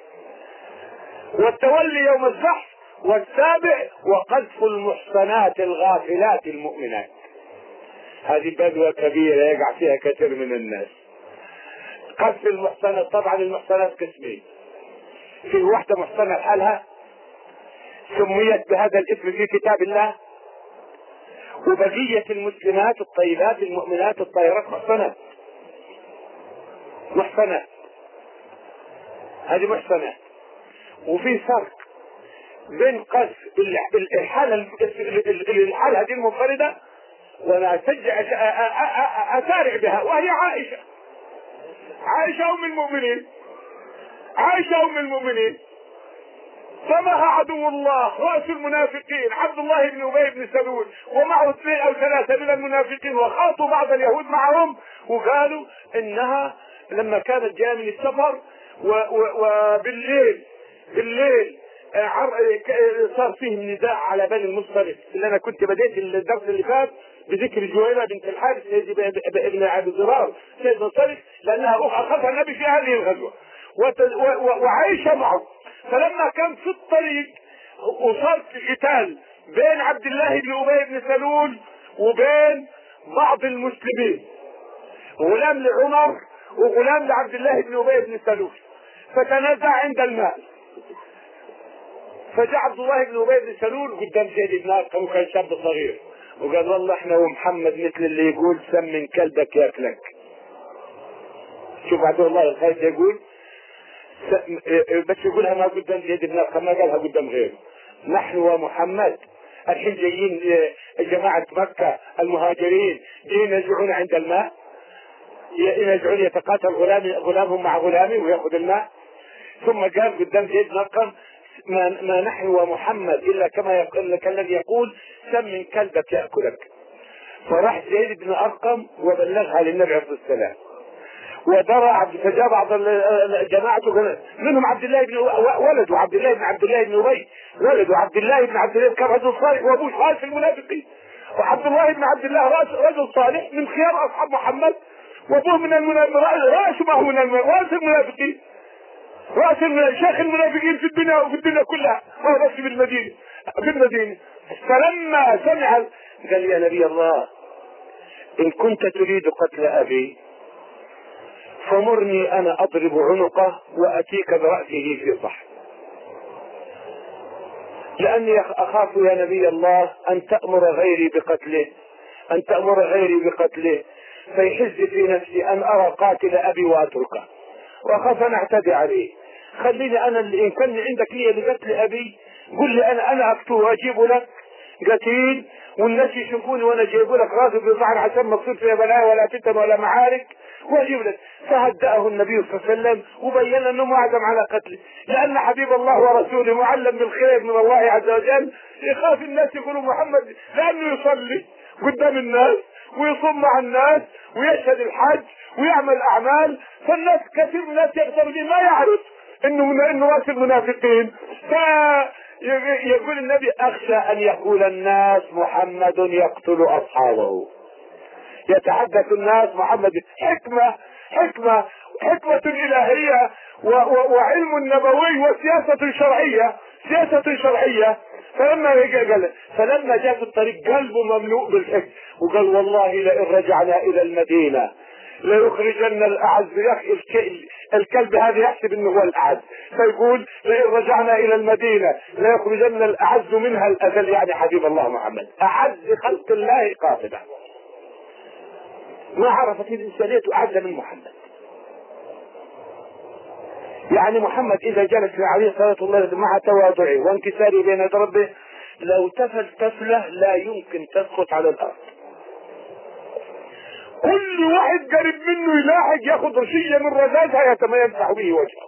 والتولي يوم الزحف. والسابع وقذف المحصنات الغافلات المؤمنات، هذه بدوة كبيرة يقع فيها كثير من الناس. قذف المحصنات، طبعا المحصنات قسمين، في واحدة محصنة لحالها سميت بهذا الاسم في كتاب الله، وبقية المسلمات الطيبات المؤمنات الطاهرات محصنات محصنات هذه محصنات. وفي فرق بين قذف الحالة الحالة هذه المنفردة وانا اشجع اسارع بها، وهي عائشة عائشة ام المؤمنين عائشة ام المؤمنين سمها عدو الله رأس المنافقين عبد الله بن ابي بن سلول ومعه اثنين او ثلاثة من المنافقين، وخاطوا بعض اليهود معهم وقالوا انها لما كانت جايه من السفر وبالليل بالليل صار فيه نداء على بني المصطلق، اللي انا كنت بديت الدرس اللي فات بذكر جويرة بنت الحارث ابن ابي ضرار سيد المصطلق، لانها اخذها النبي في هذه الغزوه وعايشه معه. فلما كان في الطريق وصار في قتال بين عبد الله بن ابي بن سلول وبين بعض المسلمين، غلام لعمر وغلام لعبد الله بن ابي بن سلول، فتنازع عند الماء. فجاء عبد الله بن ابي بن سلول قدام زيد بن ارقم وكان شاب صغير، وقال والله احنا ومحمد مثل اللي يقول سم من كلبك ياكلك. شوف عبد الله الخير يقول بس يقولها ما قدام زيد بن ارقم، ما قالها قدام غيره. نحن ومحمد الحين جايين جماعة مكة المهاجرين ينزعون عند الماء، ينزعون يتقاتل غلام غلامهم مع غلامي ويأخذ الماء. ثم قال قدام زيد بن ارقم ما, ما نحن ومحمد الا كما يقول كالذي يقول سم من كلبك ياكلك. فراح زيد بن ارقم وبلغها للنبي عليه الصلاه والسلام، ودرى فجاء بعض جماعته منهم عبد الله بن ولده عبد الله بن عبد الله بن ابي ولده عبد الله بن عبد الله كان رجل صالح وابوه خالف المنافقين، وعبد الله بن عبد الله رجل صالح من خيار اصحاب محمد، وابوه من المنافقين راس ما هو من المنافقين، رأس شيخ المنافقين في الدنيا وفي الدنيا كلها، هو بس بالمدينة بالمدينة. فلما سمع قال يا نبي الله إن كنت تريد قتل أبي فمرني أنا أضرب عنقه وأتيك برأسه في صحن، لأني أخاف يا نبي الله أن تأمر غيري بقتله أن تأمر غيري بقتله فيحز في نفسي أن أرى قاتل أبي وأتركه، وأخاف أن أعتدي عليه. خليني أنا اللي إن كان عندك لي لقتل أبي قل لي أنا أنا أقتله وأجيب لك قتيل والناس يشوفوني وأنا جايب لك راسي بظهر عشان ما تصير فيها بلاء ولا فتن ولا معارك وأجيب لك. فهدأه النبي صلى الله عليه وسلم وبين أنه معزم على قتله، لأن حبيب الله ورسوله معلم بالخير من الله عز وجل، يخاف الناس يقولوا محمد لأنه يصلي قدام الناس ويصوم مع الناس ويشهد الحج ويعمل أعمال، فالناس كثير من الناس يغتر به ما يعرف انه من انه راس المنافقين. فيقول النبي اخشى ان يقول الناس محمد يقتل اصحابه، يتحدث الناس محمد حكمة حكمة حكمة الهية وعلم نبوي وسياسة شرعية سياسة شرعية. فلما قال فلما جاء في الطريق قلبه مملوء بالحكم وقال والله لئن رجعنا الى المدينة ليخرجن الاعز. الكلب هذا يحسب انه هو الاعز، فيقول لئن رجعنا الى المدينة ليخرجن الاعز منها الاذل، يعني حبيب الله محمد اعز خلق الله قاطبة. ما عرفت الانسانية اعز من محمد. يعني محمد اذا جلس عليه صلاة الله مع تواضعه وانكساره بين ربه لو تفل تفلة لا يمكن تسقط على الارض. كل واحد قريب منه يلاحق ياخذ رشية من رذاذها يتمسح به وجهه.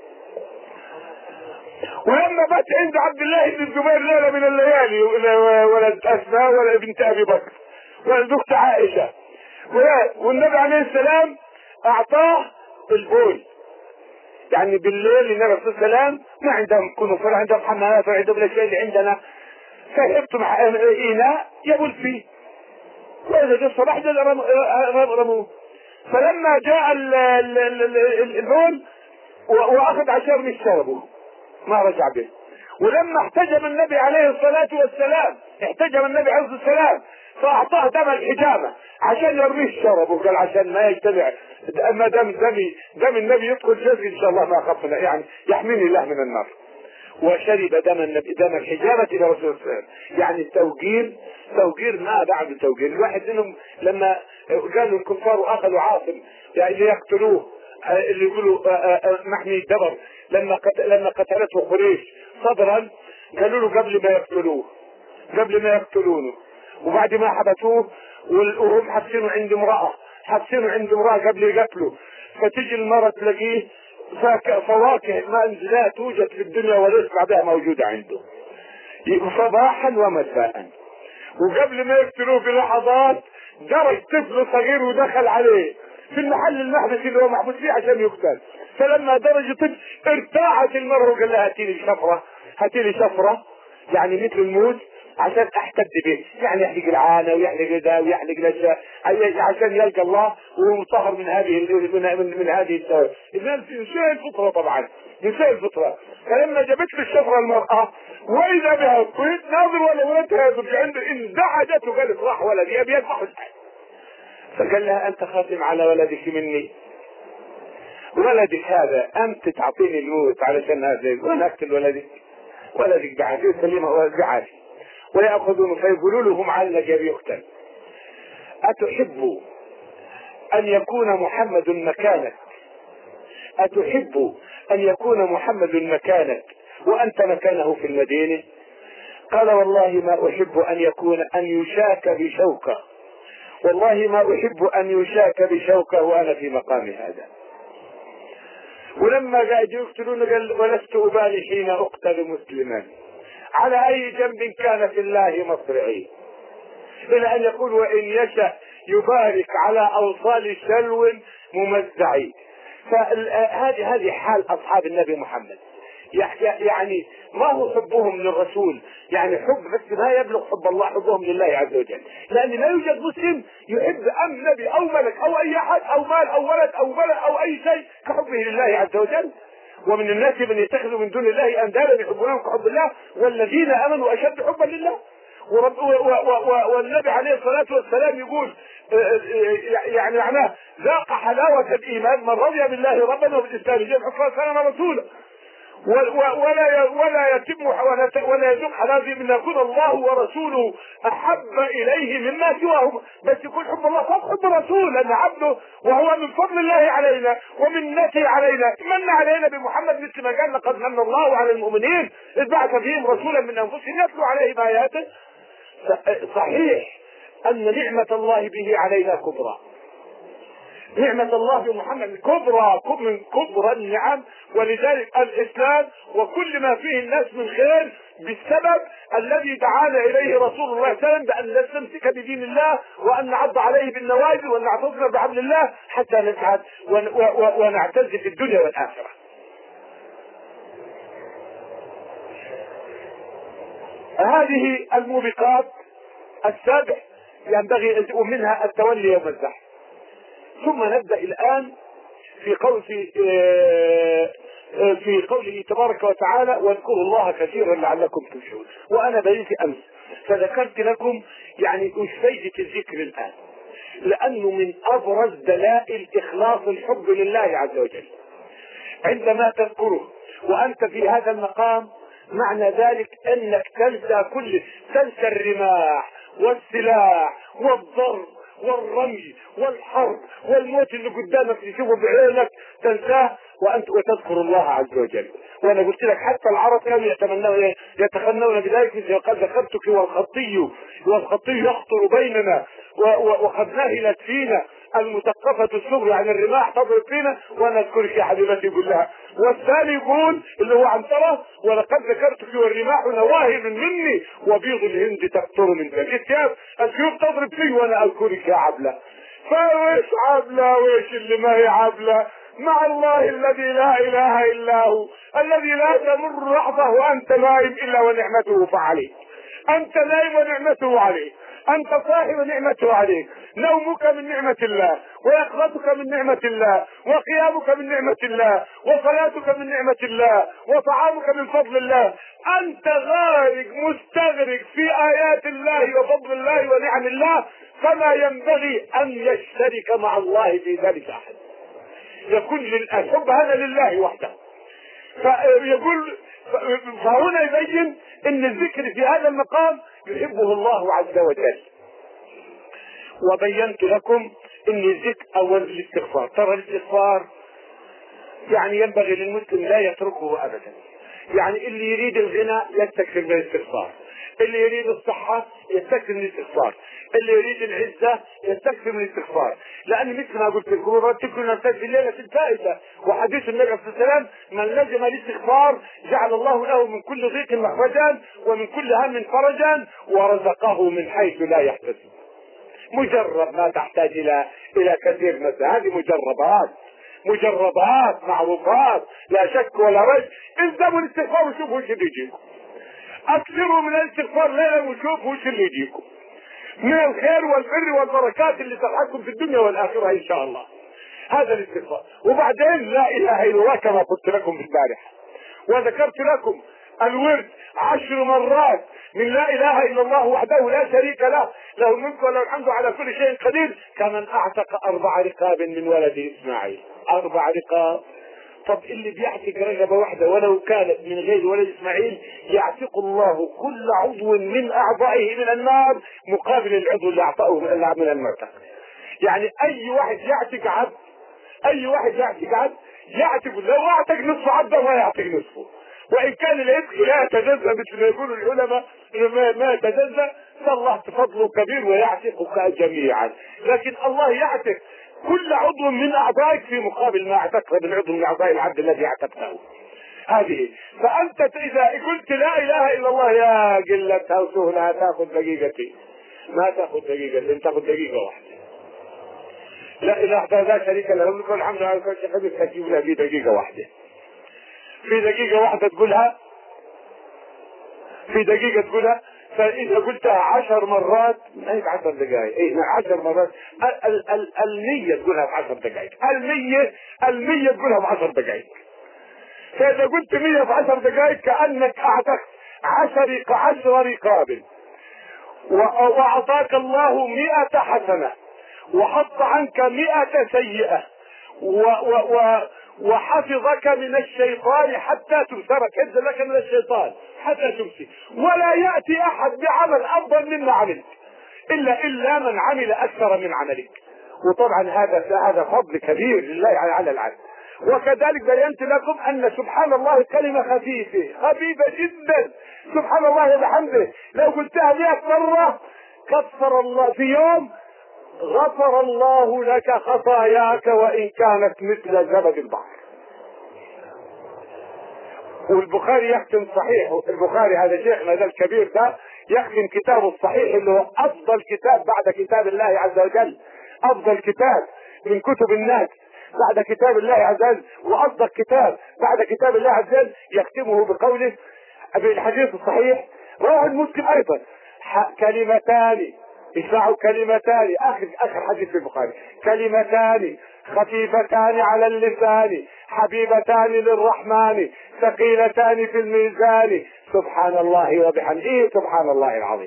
ولما بات عند عبد الله بن الزبير ليلة من الليالي ولد أسماء ولا بنت أبي بكر ولد أخت عائشة، والنبي عليه السلام أعطاه البول، يعني بالليل النبي عليه السلام ما عندهم كنوفر عندهم حمامات وعندهم الأشياء اللي عندنا، فهبتم إناء يبول فيه وإذا جاء الصباح رموه. فلما جاء البول وأخذ عشر من شربه ما رجع به. ولما احتجم النبي عليه الصلاة والسلام احتجم النبي عليه الصلاة والسلام فأعطاه دم الحجامة عشان يرميه شربه، قال عشان ما يجتمع ما دم دمي دم النبي يدخل جسدي إن شاء الله ما خفنا، يعني يحميني الله من النار. وشرب دم النبي دم الحجامة إلى رسول الله صلى الله عليه وسلم، يعني التوقير توقير ما بعد التوقير. الواحد منهم لما قالوا الكفار واخذوا عاصم يعني ليقتلوه اللي يقولوا محمي الدبر لما لما قتلته قريش صدرا قالوا له قبل ما يقتلوه قبل ما يقتلونه وبعد ما حبسوه وهم حبسينه عند امرأة حبسينه عند امرأة قبل يقتله، فتجي المرأة تلاقيه فواكه ما لا توجد في الدنيا وليس بعدها موجودة عنده صباحا ومساء. وقبل ما يقتلوه بلحظات درج طفل صغير ودخل عليه في المحل المحبس اللي هو محبوس فيه عشان يقتل. فلما درج طفل ارتاعت المرأة وقال لها اتيني الشفرة هاتي لي شفرة يعني مثل الموز عشان احتد به، يعني يحلق العانة ويحلق ده ويحلق الاشياء عشان يلقى الله وهو مطهر من هذه من, من, من هذه الدوائر. اذا من شيء الفطرة طبعا، من شيء الفطرة. فلما جابت له الشفرة المرأة واذا بها كنت ناظر ولا ولدها يضرب عنده اندعجت وقالت راح ولدي ابي يذبح. فقال لها انت خاتم على ولدك مني، ولدك هذا انت تعطيني الموت علشان هذا وانا اقتل ولدك؟ ولدك بعافية سليمة بعافية. ويأخذون فيقولوا لهم علق يقتل. أتحب أن يكون محمد مكانك؟ أتحب أن يكون محمد مكانك وأنت مكانه في المدينة؟ قال والله ما أحب أن يكون أن يشاك بشوكة، والله ما أحب أن يشاك بشوكة وأنا في مقام هذا. ولما قاعد يقتلون قال ولست أبالي حين أقتل مسلما على أي جنب كان في الله مصرعي، إلى أن يقول وإن يشأ يبارك على أوصال شلو ممزعي. فهذه هذه حال أصحاب النبي محمد، يعني ما هو حبهم للرسول يعني حب بس ما يبلغ حب الله، حبهم لله عز وجل، لأن لا يوجد مسلم يحب أم نبي أو ملك أو أي أحد أو مال أو ولد أو بلد أو أي شيء كحبه لله عز وجل. ومن الناس من يتخذ من دون الله أندادا يحبونهم كحب الله والذين آمنوا أشد حبا لله. ورب و و و والنبي عليه الصلاة والسلام يقول يعني معناه ذاق حلاوة الإيمان من رضي بالله ربنا وبالإسلام دينا وسلم رسولا، ولا ولا يتم ولا يتم حلاوة من يكون الله ورسوله أحب إليه مما سواهم، بس يكون حب الله فوق حب الرسول لأن عبده وهو من فضل الله علينا ومنته علينا. من علينا بمحمد مثل ما قال لقد من الله على المؤمنين إذ بعث فيهم رسولا من أنفسهم يتلو عليهم آياته. صحيح أن نعمة الله به علينا كبرى، نعمة الله بمحمد كبرى من كبرى النعم، ولذلك الإسلام وكل ما فيه الناس من خير بالسبب الذي دعانا إليه رسول الله صلى الله عليه وسلم بأن نستمسك بدين الله وأن نعض عليه بالنواجذ وأن نعتصم بحبل الله حتى نسعد ونعتز في الدنيا والآخرة. هذه الموبقات السبع ينبغي ومنها التولي يوم الزحف. ثم نبدأ الآن في قول في, في قوله تبارك وتعالى واذكروا الله كثيرا لعلكم تفلحون. وأنا بيت أمس فذكرت لكم يعني ايش فايدة الذكر الآن، لأنه من أبرز دلائل إخلاص الحب لله عز وجل عندما تذكره وأنت في هذا المقام. معنى ذلك أنك تنسى كل تنسى الرماح والسلاح والضرب والرمي والحرب والموت اللي قدامك تشوفه بعينك تنساه وانت وتذكر الله عز وجل. وانا قلت لك حتى العرب كانوا يتمنون يتخنون بذلك وقد ذكرتك والخطي والخطي يخطر بيننا وقد نهلت فينا المثقفة الصغرى عن الرماح تضرب فينا وانا اذكرك يا حبيبتي يقول لها. والثاني يقول اللي هو عنترة ولقد ذكرتك والرماح نواهب مني وبيض الهند تقطر من ذلك السياف السيوف تضرب فيه وانا اذكرك يا عبلة. فويش عبلة ويش اللي ما هي عبلة مع الله الذي لا اله الا هو الذي لا تمر لحظة وانت نائم الا ونعمته فعليك، انت نائم ونعمته عليك، انت صاحب نعمته عليك، نومك من نعمة الله ويقظتك من نعمة الله وقيامك من نعمة الله وصلاتك من نعمة الله وطعامك من فضل الله. انت غارق مستغرق في ايات الله وفضل الله ونعم الله، فما ينبغي ان يشترك مع الله في ذلك احد. يكون الحب هذا لله وحده. فيقول فهنا يبين ان الذكر في هذا المقام يحبه الله عز وجل. وبينت لكم ان الذكر اول الاستغفار. ترى الاستغفار يعني ينبغي للمسلم لا يتركه ابدا. يعني اللي يريد الغنى يستكثر من الاستغفار، اللي يريد الصحة يستكثر من الاستغفار، اللي يريد العزة يستكثر من الاستغفار. لأن مثل ما قلت لكم رتبوا نفسك في الليلة الفائتة وحديث النبي صلى الله عليه وسلم من لزم الاستغفار جعل الله له من كل ضيق مخرجا ومن كل هم فرجا ورزقه من حيث لا يحتسب. مجرب ما تحتاج إلى إلى كثير مثلا، هذه مجربات مجربات معروفات لا شك ولا ريب. الزموا الاستغفار وشوفوا وش اللي يجيكم. اكثروا من الاستغفار ليلا وشوفوا وش اللي يجيكم من الخير والبر والبركات اللي تلحقكم في الدنيا والاخره ان شاء الله. هذا الاستغفار. وبعدين لا اله الا الله كما قلت لكم في البارحه وذكرت لكم الورد عشر مرات من لا اله الا الله وحده لا شريك له، له الملك وله الحمد على كل شيء قدير، كمن اعتق اربع رقاب من ولد اسماعيل. اربع رقاب. طب اللي بيعتق رقبه واحده ولو كانت من غير ولد اسماعيل يعتق الله كل عضو من اعضائه من النار مقابل العضو اللي اعطاه من المعتق. يعني اي واحد يعتق عبد، اي واحد يعتق عبد يعتق، لو اعتق نصف عبده ما يعتق نصفه، وان كان العتق لا يتجزا مثل ما يقول العلماء ما يتجزا، فالله فضله كبير ويعتقك جميعا. لكن الله يعتق كل عضو من اعضائك في مقابل ما اعتقه من عضو من اعضاء العبد الذي اعتقته. هذه. فانت اذا قلت لا اله الا الله يا قلتها وسهلها تاخذ دقيقتي، ما تاخذ دقيقه، انت تاخذ دقيقه واحده. لا اله الا لا شريك له الملك والحمد على كل شيء قدير، تجيب لها في دقيقه واحده. في دقيقه واحده تقولها، في دقيقه تقولها. فاذا قلتها عشر مرات ما هي بعشر دقائق، اي عشر مرات. ال ال المية تقولها بعشر دقائق، المية المية تقولها بعشر دقائق. فاذا قلت مية بعشر دقائق كانك اعتقت عشر عشر رقاب، واعطاك الله مئة حسنه، وحط عنك مئة سيئه، و و و وحفظك من الشيطان حتى تبصرك، حفظ لك من الشيطان حتى تمسي. ولا يأتي أحد بعمل أفضل مما عملت إلا إلا من عمل أكثر من عملك. وطبعا هذا هذا فضل كبير لله على العبد. وكذلك بينت لكم أن سبحان الله كلمة خفيفة خفيفة جدا، سبحان الله وبحمده لو قلتها مئة مرة كفر الله في يوم، غفر الله لك خطاياك وإن كانت مثل زبد البحر. والبخاري يختم صحيحه، البخاري هذا شيخنا ذا الكبير ده يختم كتابه الصحيح اللي هو أفضل كتاب بعد كتاب الله عز وجل، أفضل كتاب من كتب الناس بعد كتاب الله عز وجل، وأصدق كتاب بعد كتاب الله عز وجل، يختمه بقوله بالحديث الصحيح رواه مسلم أيضا: كلمتان، اسمعوا، كلمتان، اخر اخر حديث في البخاري: كلمتان خفيفتان على اللسان حبيبتان للرحمن ثقيلتان في الميزان سبحان الله وبحمده سبحان الله العظيم.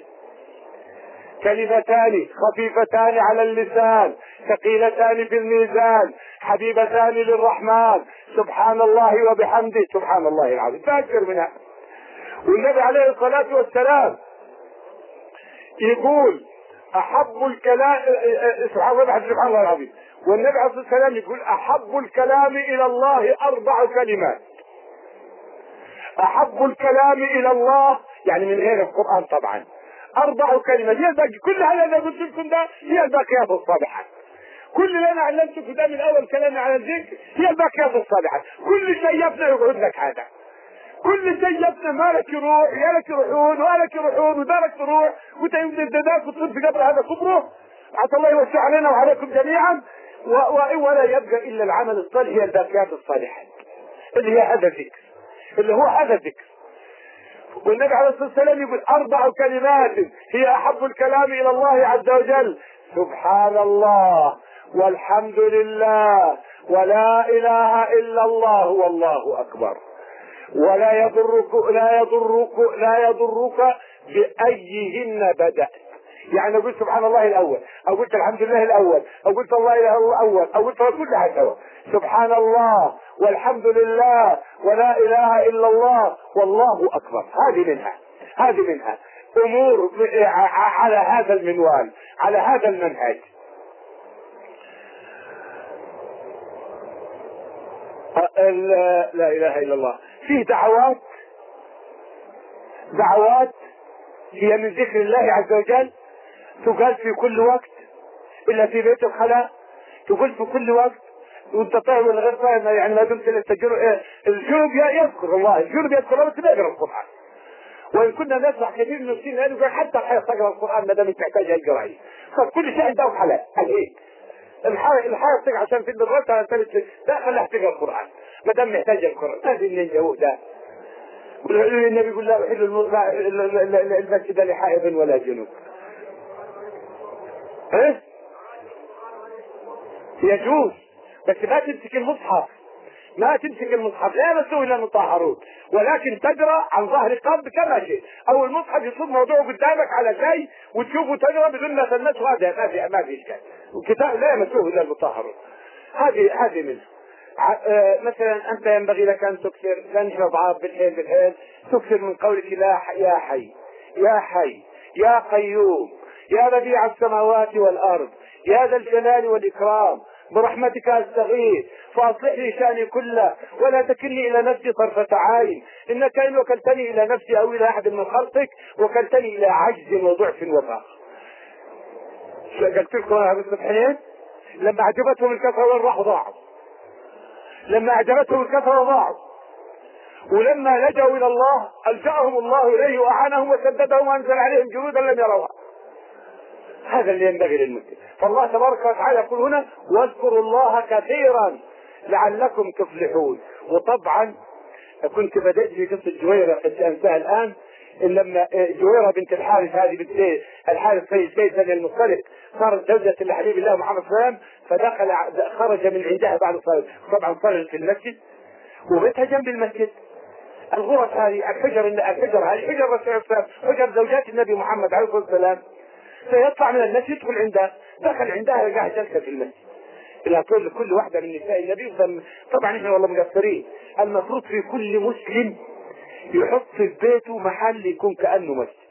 كلمتان خفيفتان على اللسان ثقيلتان في الميزان حبيبتان للرحمن سبحان الله وبحمده سبحان الله العظيم. فاكثر منها. والنبي عليه الصلاة والسلام يقول احب الكلام سبحان الله سبحان الله العظيم. والنبي عليه الصلاه والسلام يقول احب الكلام الى الله اربع كلمات. احب الكلام الى الله يعني من غير القران طبعا اربع كلمات، هي الباقي كل هذا اللي قلت لكم ده هي الباقيات الصالحات. كل اللي انا علمتكم ده من اول كلامي على الذكر هي الباقيات الصالحات. كل شيء يبنى يقعد لك هذا، كل شيء يبنى مالك يروح يالك يروحون وقالك يروحون ودارك تروح وتداك وتصير في قبر هذا كبره. عسى الله يوسع علينا وعليكم جميعا. ولا يبقى الا العمل الصالح، هي الباقيات الصالحات اللي هي هذا الذكر، اللي هو هذا الذكر. والنبي عليه الصلاه والسلام يقول اربع كلمات هي احب الكلام الى الله عز وجل: سبحان الله والحمد لله ولا اله الا الله والله اكبر. ولا يضرك لا يضرك لا يضرك بأيهن بدأت. يعني قلت سبحان الله الأول، أو قلت الحمد لله الأول، أو قلت الله إله الله الأول، أو قلت كلها سوا. سبحان الله والحمد لله ولا إله إلا الله والله أكبر. هذه منها، هذه منها أمور على هذا المنوال، على هذا المنهج. لا إله إلا الله. في دعوات دعوات هي من ذكر الله عز وجل تقال في كل وقت إلا في بيت الخلاء، تقول في كل وقت وانت طاهر ولا غير طاهر، يعني ما دمت الجنوب يذكر الله، الجنوب يذكر الله بس ما يقرأ القرآن. وإن كنا نسمع كثير من المسلمين يقول حتى الحياة تقرأ القرآن ما دام تحتاج القراءة. فكل شيء عنده حلال الهيك. الحارتك عشان في الدراسة لا خليها تقرا القرآن ما دام محتاج القرآن. ما ادري منين جابوه ده. النبي يقول لا يحل المسجد لحائض ولا جنوب. ايه يجوز بس ما تمسك المصحف ما تمسك المصحف لا يمسوه الا المطهرون ولكن تقرا عن ظهر قلب كما شئت او المصحف يصير موضوعه قدامك على شيء وتشوفه تقرا بدون ما تلمسه. هذا ما في ما في اشكال. الكتاب لا يمسوه الا المطهرون. هذه هذه منه. آه مثلا انت ينبغي لك ان تكثر تنشر اضعاف بالحيل بالحيل تكثر من قولك لا يا حي يا حي يا قيوم يا بديع السماوات والارض يا ذا الجلال والاكرام برحمتك استغيث فاصلح لي شاني كله ولا تكلني الى نفسي طرفة عين انك ان وكلتني الى نفسي او الى احد من خلقك وكلتني الى عجز وضعف وفاق. قلت لكم هذا الصبحين لما عجبتهم الكثرة وين راحوا ضاعوا. لما عجبتهم الكثرة ضاعوا ولما لجوا الى الله الجاهم الله اليه واعانهم وسددهم وانزل عليهم جنودا لم يروها. هذا اللي ينبغي للمسلم. فالله تبارك وتعالى يقول هنا واذكروا الله كثيرا لعلكم تفلحون. وطبعا كنت بدأت في قصة جويرة قد انساها الان لما جويرة بنت الحارث هذه بنت الحارث سيد زيد بن المصطلق صارت زوجة لحبيب الله محمد صلى الله عليه وسلم فدخل خرج من عندها بعد الصلاة. طبعا صلت في المسجد وبيتها جنب المسجد. الغرف هذه الحجر الحجر هذه حجر الرسول صلى الله عليه وسلم حجر زوجات النبي محمد عليه الصلاة والسلام. فيطلع من المسجد يدخل عندها دخل عندها قاعد جلسة في المسجد. إلى كل كل واحدة من نساء النبي. طبعا احنا والله مقصرين. المفروض في كل مسلم يحط في بيته محل يكون كأنه مسجد.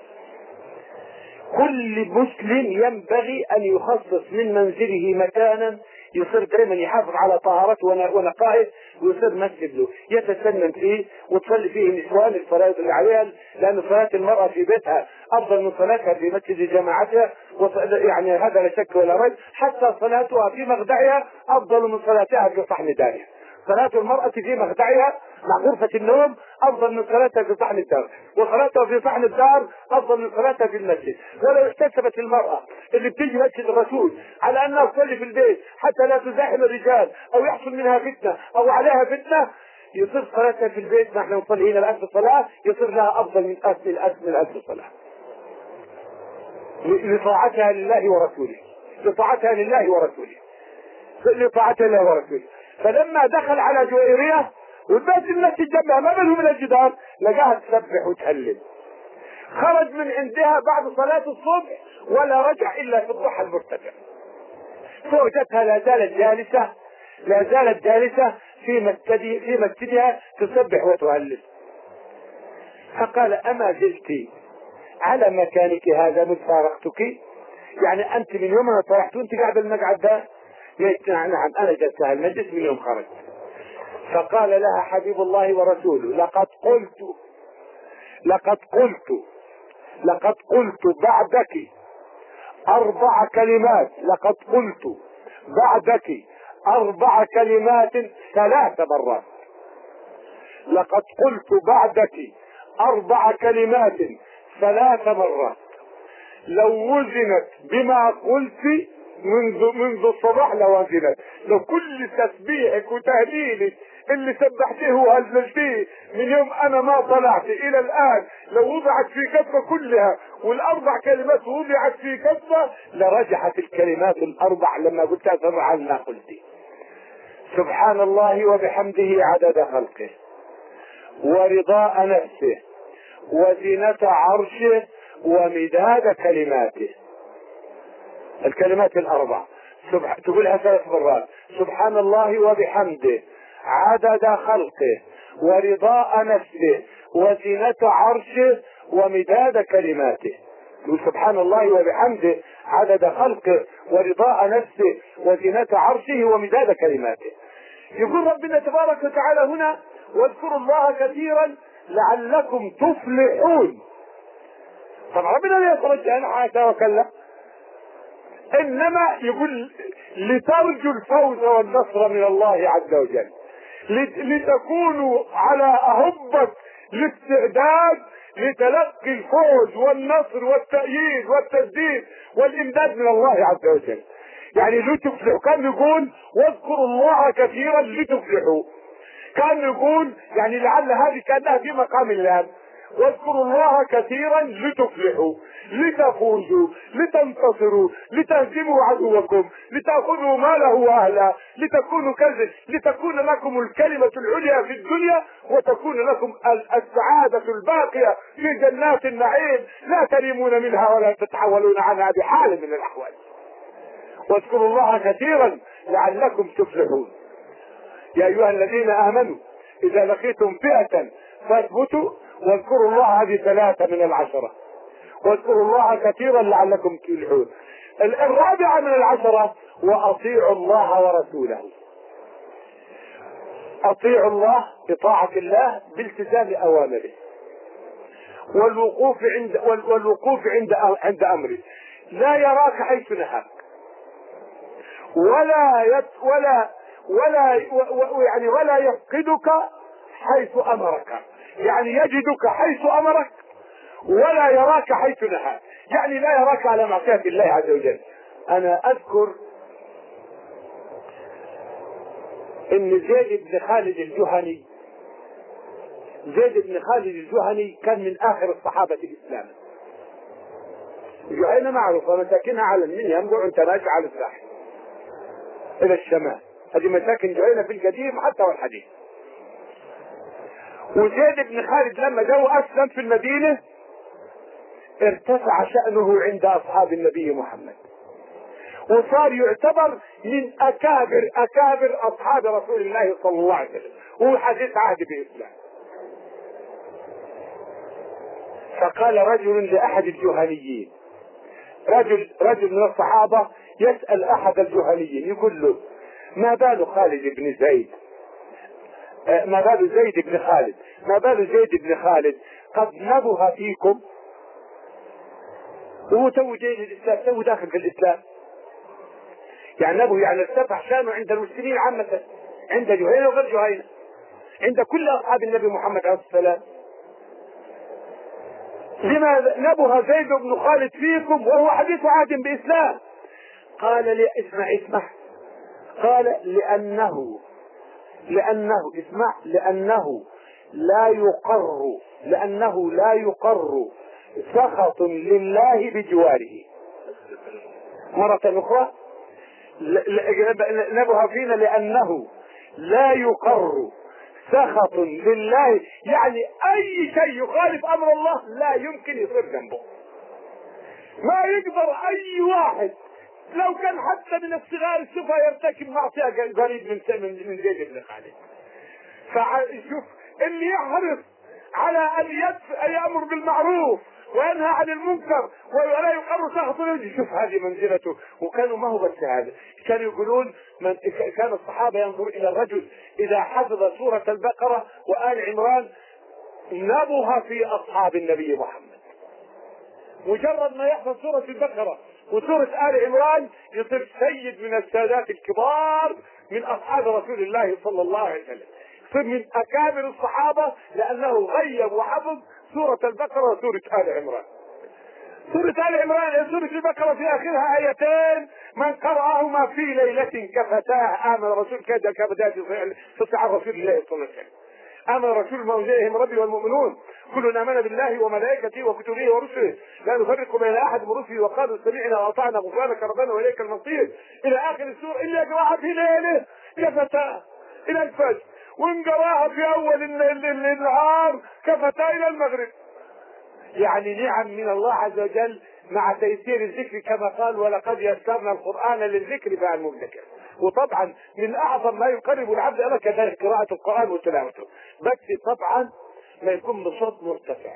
كل مسلم ينبغي أن يخصص من منزله مكانا يصير دائما يحافظ على طهارته ونقائه ويصير مسجد له يتسنن فيه وتصلي فيه النسوان الصلاة اللي عليها لأن صلاة المرأة في بيتها أفضل من صلاتها في مسجد جماعتها يعني هذا لا شك ولا ريب. حتى صلاتها في مخدعها أفضل من صلاتها في صحن دارها. صلاة المرأة في مخدعها مع غرفة النوم أفضل من صلاتها في صحن الدار وصلاتها في صحن الدار أفضل من صلاتها في المسجد. ولو احتسبت المرأة اللي بتيجي مسجد الرسول على أنها تصلي في البيت حتى لا تزاحم الرجال أو يحصل منها فتنة أو عليها فتنة يصير صلاتها في البيت. نحن نصلي هنا الألف صلاة يصير لها أفضل من ألف من ألف من ألف صلاة لطاعتها لله ورسوله لطاعتها لله ورسوله لطاعتها لله ورسوله. فلما دخل على جويرية والبيت المسجد جنبها ما بينه من الجدار لقاها تسبح وتهلل. خرج من عندها بعد صلاة الصبح ولا رجع إلا في الضحى المرتفع. فوجدتها لا زالت جالسة لا زالت جالسة في مسجد في مسجدها تسبح وتهلل. فقال أما زلت على مكانك هذا من فارقتك يعني أنت من يوم أنا طرحت وأنت قاعدة المقعد ده؟ نعم نعم أنا جلست على المجلس من يوم خرجت. فقال لها حبيب الله ورسوله لقد قلت لقد قلت لقد قلت بعدك أربع كلمات لقد قلت بعدك أربع كلمات ثلاث مرات. لقد قلت بعدك أربع كلمات ثلاث مرات لو وزنت بما قلت منذ منذ الصباح لوزنت. لو كل تسبيحك وتهليلك اللي سبحتيه وهللتيه من يوم انا ما طلعت الى الان لو وضعت في كفة كلها والاربع كلمات وضعت في كفة لرجحت الكلمات الاربع لما قلتها سبعا ما قلتي. سبحان الله وبحمده عدد خلقه ورضاء نفسه وزنة عرشه ومداد كلماته. الكلمات الاربع سبح... تقولها ثلاث مرات. سبحان الله وبحمده عدد خلقه ورضاء نفسه وزنة عرشه ومداد كلماته. تقول سبحان الله وبحمده عدد خلقه ورضاء نفسه وزنة عرشه ومداد كلماته. يقول ربنا تبارك وتعالى هنا واذكروا الله كثيرا لعلكم تفلحون. طبعا ربنا لا يترجى أن حاشا وكلا انما يقول لترجوا الفوز والنصر من الله عز وجل لتكونوا على اهبة الاستعداد لتلقي الفوز والنصر والتأييد والتسديد والامداد من الله عز وجل. يعني لتفلحوا. كان يقول واذكروا الله كثيرا لتفلحوا. كان يقول يعني لعل هذه كانها في مقام اللام، واذكروا الله كثيرا لتفلحوا، لتفوزوا، لتنتصروا، لتهزموا عدوكم، لتأخذوا ماله واهله، لتكونوا كذا، لتكون لكم الكلمة العليا في الدنيا، وتكون لكم السعادة الباقية في جنات النعيم لا تريمون منها ولا تتحولون عنها بحال من الأحوال. واذكروا الله كثيرا لعلكم تفلحون. يا أيها الذين آمنوا إذا لقيتم فئة فاثبتوا واذكروا الله، هذه ثلاثة من العشرة. واذكروا الله كثيرا لعلكم تفلحون. الرابعة من العشرة واطيعوا الله ورسوله. اطيعوا الله بطاعة الله بالتزام اوامره والوقوف عند والوقوف عند عند امره. لا يراك حيث نهاك، ولا يت ولا ولا يعني ولا يفقدك حيث امرك، يعني يجدك حيث امرك ولا يراك حيث نهاك، يعني لا يراك على معصية الله عز وجل. انا اذكر ان زيد بن خالد الجهني زيد بن خالد الجهني كان من اخر الصحابة الاسلام. الجهينة معروفة مساكنها على النيل، ينبع انت ماشي على الساحل الى الشمال، هذه مساكن جهينة في القديم حتى والحديث. وزيد بن خالد لما جاء اسلم في المدينة ارتفع شأنه عند اصحاب النبي محمد، وصار يعتبر من اكابر اكابر اصحاب رسول الله صلى الله عليه وسلم، وهو حديث عهد بالاسلام. فقال رجل لاحد الجهنيين، رجل رجل من الصحابة يسأل احد الجهنيين يقول له ما بال خالد بن زيد ما بال زيد بن خالد ما بال زيد بن خالد قد نبه فيكم، وهو تو جاي الاسلام، تو داخل في الاسلام، يعني نبه يعني ارتفع شانه عند المسلمين عامة، عند جهينة وغير جهينة، عند كل اصحاب النبي محمد عليه الصلاة والسلام. لما نبه زيد بن خالد فيكم وهو حديث عهد بإسلام؟ قال لي اسمع اسمع قال لأنه لأنه اسمع لأنه لا يقر لأنه لا يقر سخط لله بجواره. مرة أخرى نبه فينا لأنه لا يقر سخط لله، يعني اي شيء يخالف امر الله لا يمكن يصير جنبه. ما يقدر اي واحد لو كان حتى من الصغار السفهاء يرتكب معصية قريب من من زيد بن خالد. فشوف اللي يحرص على ان يدفع يامر بالمعروف وينهى عن المنكر ولا يقر سخط وجهه، شوف هذه منزلته. وكانوا ما هو بس هذا، كانوا يقولون من كان الصحابة ينظر الى الرجل اذا حفظ سورة البقرة وآل عمران نبه في اصحاب النبي محمد. مجرد ما يحفظ سورة البقرة وسورة آل عمران يصير سيد من السادات الكبار من اصحاب رسول الله صلى الله عليه وسلم، يصير من اكابر الصحابة لانه غيب وحفظ سورة البقرة وسورة آل عمران. سورة آل عمران سورة البقرة في آخرها آيتين من قرأهما في ليلة كفتاه آمن رسول كذا كبدات تصع رسول الله صلى الله عليه وسلم. آمن رسول ما أنزل ربي والمؤمنون كلنا آمن بالله وملائكته وكتبه ورسله لا نفرق بين أحد من رسله وقالوا سمعنا وأطعنا غفرانك ربنا وإليك المصير إلى آخر السورة. إلا قراها في ليلة كفتاه إلى الفجر، وإن قراها في أول النهار كفتاه إلى المغرب. يعني نعم من الله عز وجل مع تيسير الذكر كما قال ولقد يسرنا القرآن للذكر فهل من مدكر. وطبعا من اعظم ما يقرب العبد الى كذلك قراءة القرآن وتلاوته، بس طبعا ما يكون بصوت مرتفع،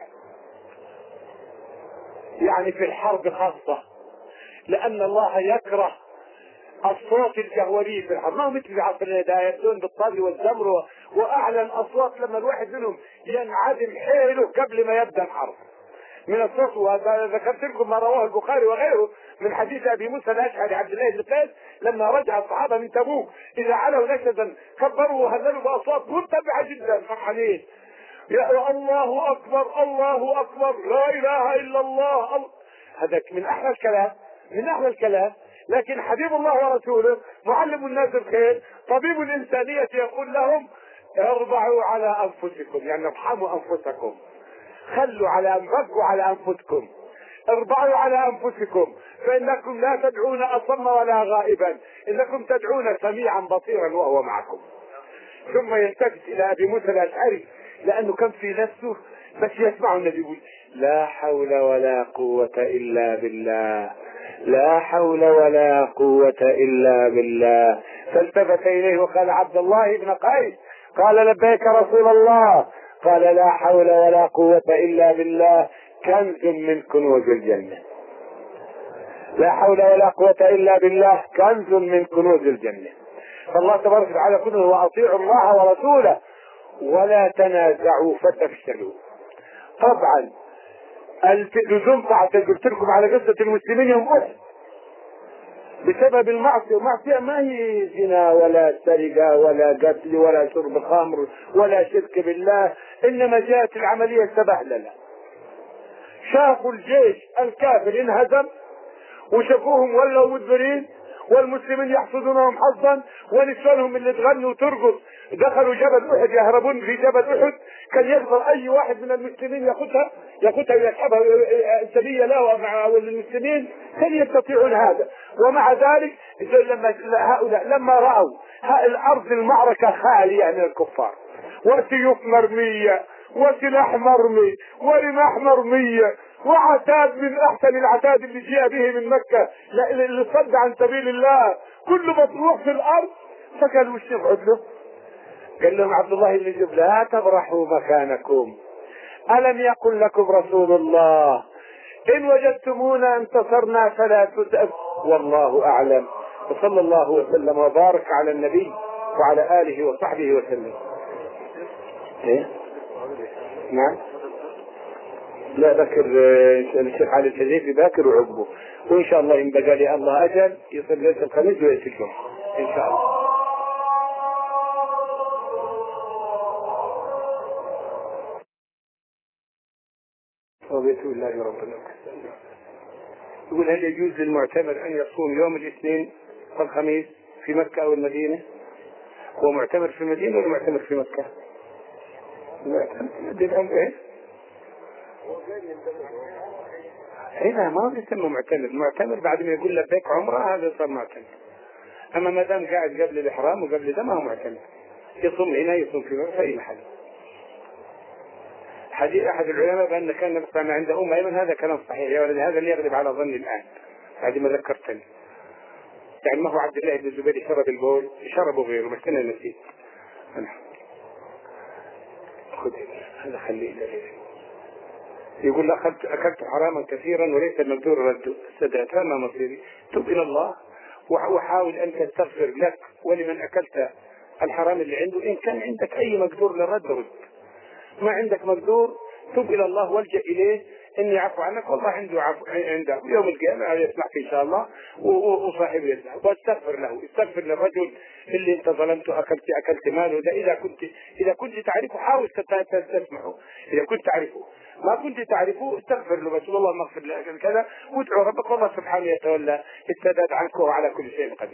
يعني في الحرب خاصة، لان الله يكره الصوت الجهوري في الحرب. ما هو مثل في عصرنا ده يبدون بالطبل والزمر واعلى الاصوات لما الواحد منهم ينعدم حيله قبل ما يبدا الحرب من الصوت. وذكرت لكم ما رواه البخاري وغيره من حديث ابي موسى الاشعري عبد الله بن قيس لما رجع الصحابه من تبوك اذا علوا نشدا كبروا وهللوا باصوات مرتفعه جدا فرحانين، يا الله اكبر الله اكبر لا اله الا الله. هذاك من احلى الكلام من احلى الكلام لكن حبيب الله ورسوله معلم الناس الخير طبيب الإنسانية يقول لهم ارضعوا على أنفسكم، يعني ارحموا أنفسكم، خلوا على أنفسكم على أنفسكم، ارضعوا على أنفسكم، فإنكم لا تدعون أصم ولا غائبا، إنكم تدعون سميعا بصيرا وهو معكم. ثم يلتفت إلى أبي موسى الأشعري لأنه كان في نفسه بس يسمع النبي يقول لا حول ولا قوة إلا بالله، لا حول ولا قوة إلا بالله. فالتفت إليه وقال عبد الله بن قيس، قال لبيك رسول الله، قال لا حول ولا قوة إلا بالله كنز من كنوز الجنة. لا حول ولا قوة إلا بالله كنز من كنوز الجنة. فالله تبارك وتعالى يقول وأطيعوا الله ورسوله ولا تنازعوا فتفشلوا. طبعا اللزوم قلت لكم على قصة المسلمين يوم أحد بسبب المعصية، المعصية ما هي زنا ولا سرقة ولا قتل ولا شرب خمر ولا شرك بالله، إنما جاءت العملية سبهللة. شافوا الجيش الكافر انهزم وشافوهم ولوا مدبرين والمسلمين يحصدونهم حظا، ونسوانهم اللي تغنوا وترقص دخلوا جبل احد يهربون في جبل احد، كان يقدر اي واحد من المسلمين ياخذها ياخذها ويسحبها سبيه له مع المسلمين، كان يستطيعون هذا. ومع ذلك لما هؤلاء لما راوا الارض المعركه خاليه من الكفار وسيوف مرميه وسلاح مرمي ورماح مرميه وعتاد من احسن العتاد اللي جاء به من مكة اللي صد عن سبيل الله كله مطروح في الارض، فقالوا وش نقعد له؟ قال لهم عبد الله بن جبل لا تبرحوا مكانكم، الم يقل لكم رسول الله ان وجدتمونا انتصرنا فلا تسأل، والله اعلم. وصلى الله وسلم وبارك على النبي وعلى اله وصحبه وسلم. ايه نعم لا بكر الشيخ علي الحذيفي باكر وعقبه، وان شاء الله ان بقى لي الله اجل يصل ليله الخميس ويأتيكم ان شاء الله. رضيت بالله رب العالمين. يقول هل يجوز للمعتمر ان يصوم يوم الاثنين والخميس في مكه او المدينه؟ هو معتمر في المدينه ولا معتمر في مكه؟ معتمر ايه؟ هنا ما بيسمى معتمر، معتمر بعد ما يقول لبيك عمره هذا صار معتمر. اما ما دام قاعد قبل الاحرام وقبل ده ما هو معتمر، يصوم هنا يصوم في اي محل. حديث احد العلماء بان كان النبي صلى الله عليه وسلم عنده ام ايمن، هذا كلام صحيح يا ولد، هذا اللي يغلب على ظني الان بعد ما ذكرتني. يعني ما هو عبد الله بن الزبير شرب البول شربوا غيره بس انا نسيت. خذ هذا خليه يقول اكلت اكلت حراما كثيرا وليس المقدور رده، استدعت ما مصيري؟ تب الى الله وحاول ان تستغفر لك ولمن اكلت الحرام اللي عنده، ان كان عندك اي مقدور للرد رد، ما عندك مقدور تب الى الله والجا اليه اني عفو عنك، والله عنده عفو عنده يوم القيامه يسمعك ان شاء الله وصاحبه يسمع، واستغفر له، استغفر للرجل اللي انت ظلمته اكلت اكلت ماله ده، اذا كنت اذا كنت تعرفه حاول تسمعه، اذا كنت تعرفه، ما كنت تعرفه استغفر له بس اللهم اغفر لك كذا وادعو ربك والله سبحانه يتولى السداد عنك وهو على كل شيء قدير.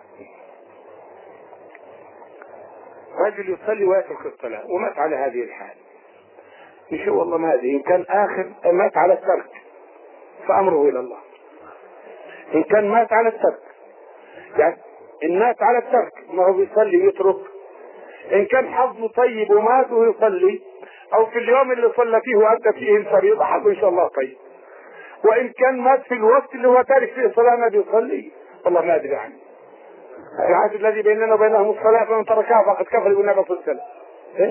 رجل يصلي ويترك الصلاه ومات على هذه الحال، مش والله ما هذه إن كان آخر مات على الترك فأمره إلى الله، إن كان مات على الترك يعني إن مات على الترك ما هو بيصلي يترك، إن كان حظه طيب ومات ويصلي أو في اليوم اللي صلى فيه وأدى فيه الفريضة حظه إن شاء الله طيب، وإن كان مات في الوقت اللي هو تارك فيه الصلاة ما بيصلي والله ما أدري عنه. العهد الذي بيننا وبينهم الصلاة فمن تركها فقد كفر يقول النبي صلى الله عليه وسلم. إيه؟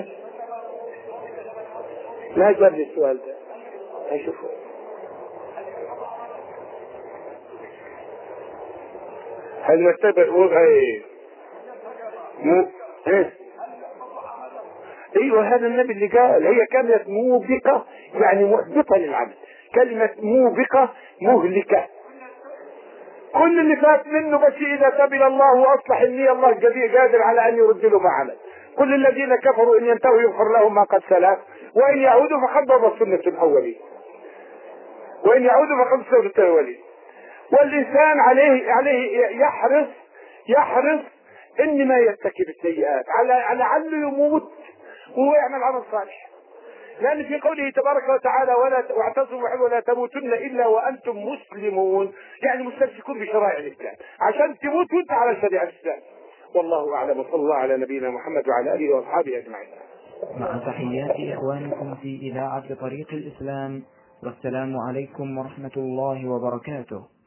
ما جاب لي السؤال ده هشوفه. هل نتبع وضع ايه؟ مو ايه؟ ايوه هذا النبي اللي قال هي كلمة موبقة يعني محبطة للعبد، كلمة موبقة مهلكة. كل اللي فات منه بس اذا تاب الى الله واصلح النية الله قادر على ان يرد له ما عمل. كل الذين كفروا ان ينتهوا يغفر لهم ما قد سلف وان يعودوا فقد ضربت سنة الاولين، وان يعودوا فقد سنة الاولين. والإنسان عليه عليه يحرص يحرص إن ما يرتكب السيئات على على لعله يموت وهو يعمل عمل صالح. لأن في قوله تبارك وتعالى ولا واعتصموا ولا تموتن إلا وأنتم مسلمون، يعني مستمسكون بشرائع الإسلام عشان تموت وأنت على شريعة الإسلام. والله أعلم، وصلى الله على نبينا محمد وعلى آله وأصحابه أجمعين. مع تحيات إخوانكم في إذاعة طريق الإسلام، والسلام عليكم ورحمة الله وبركاته.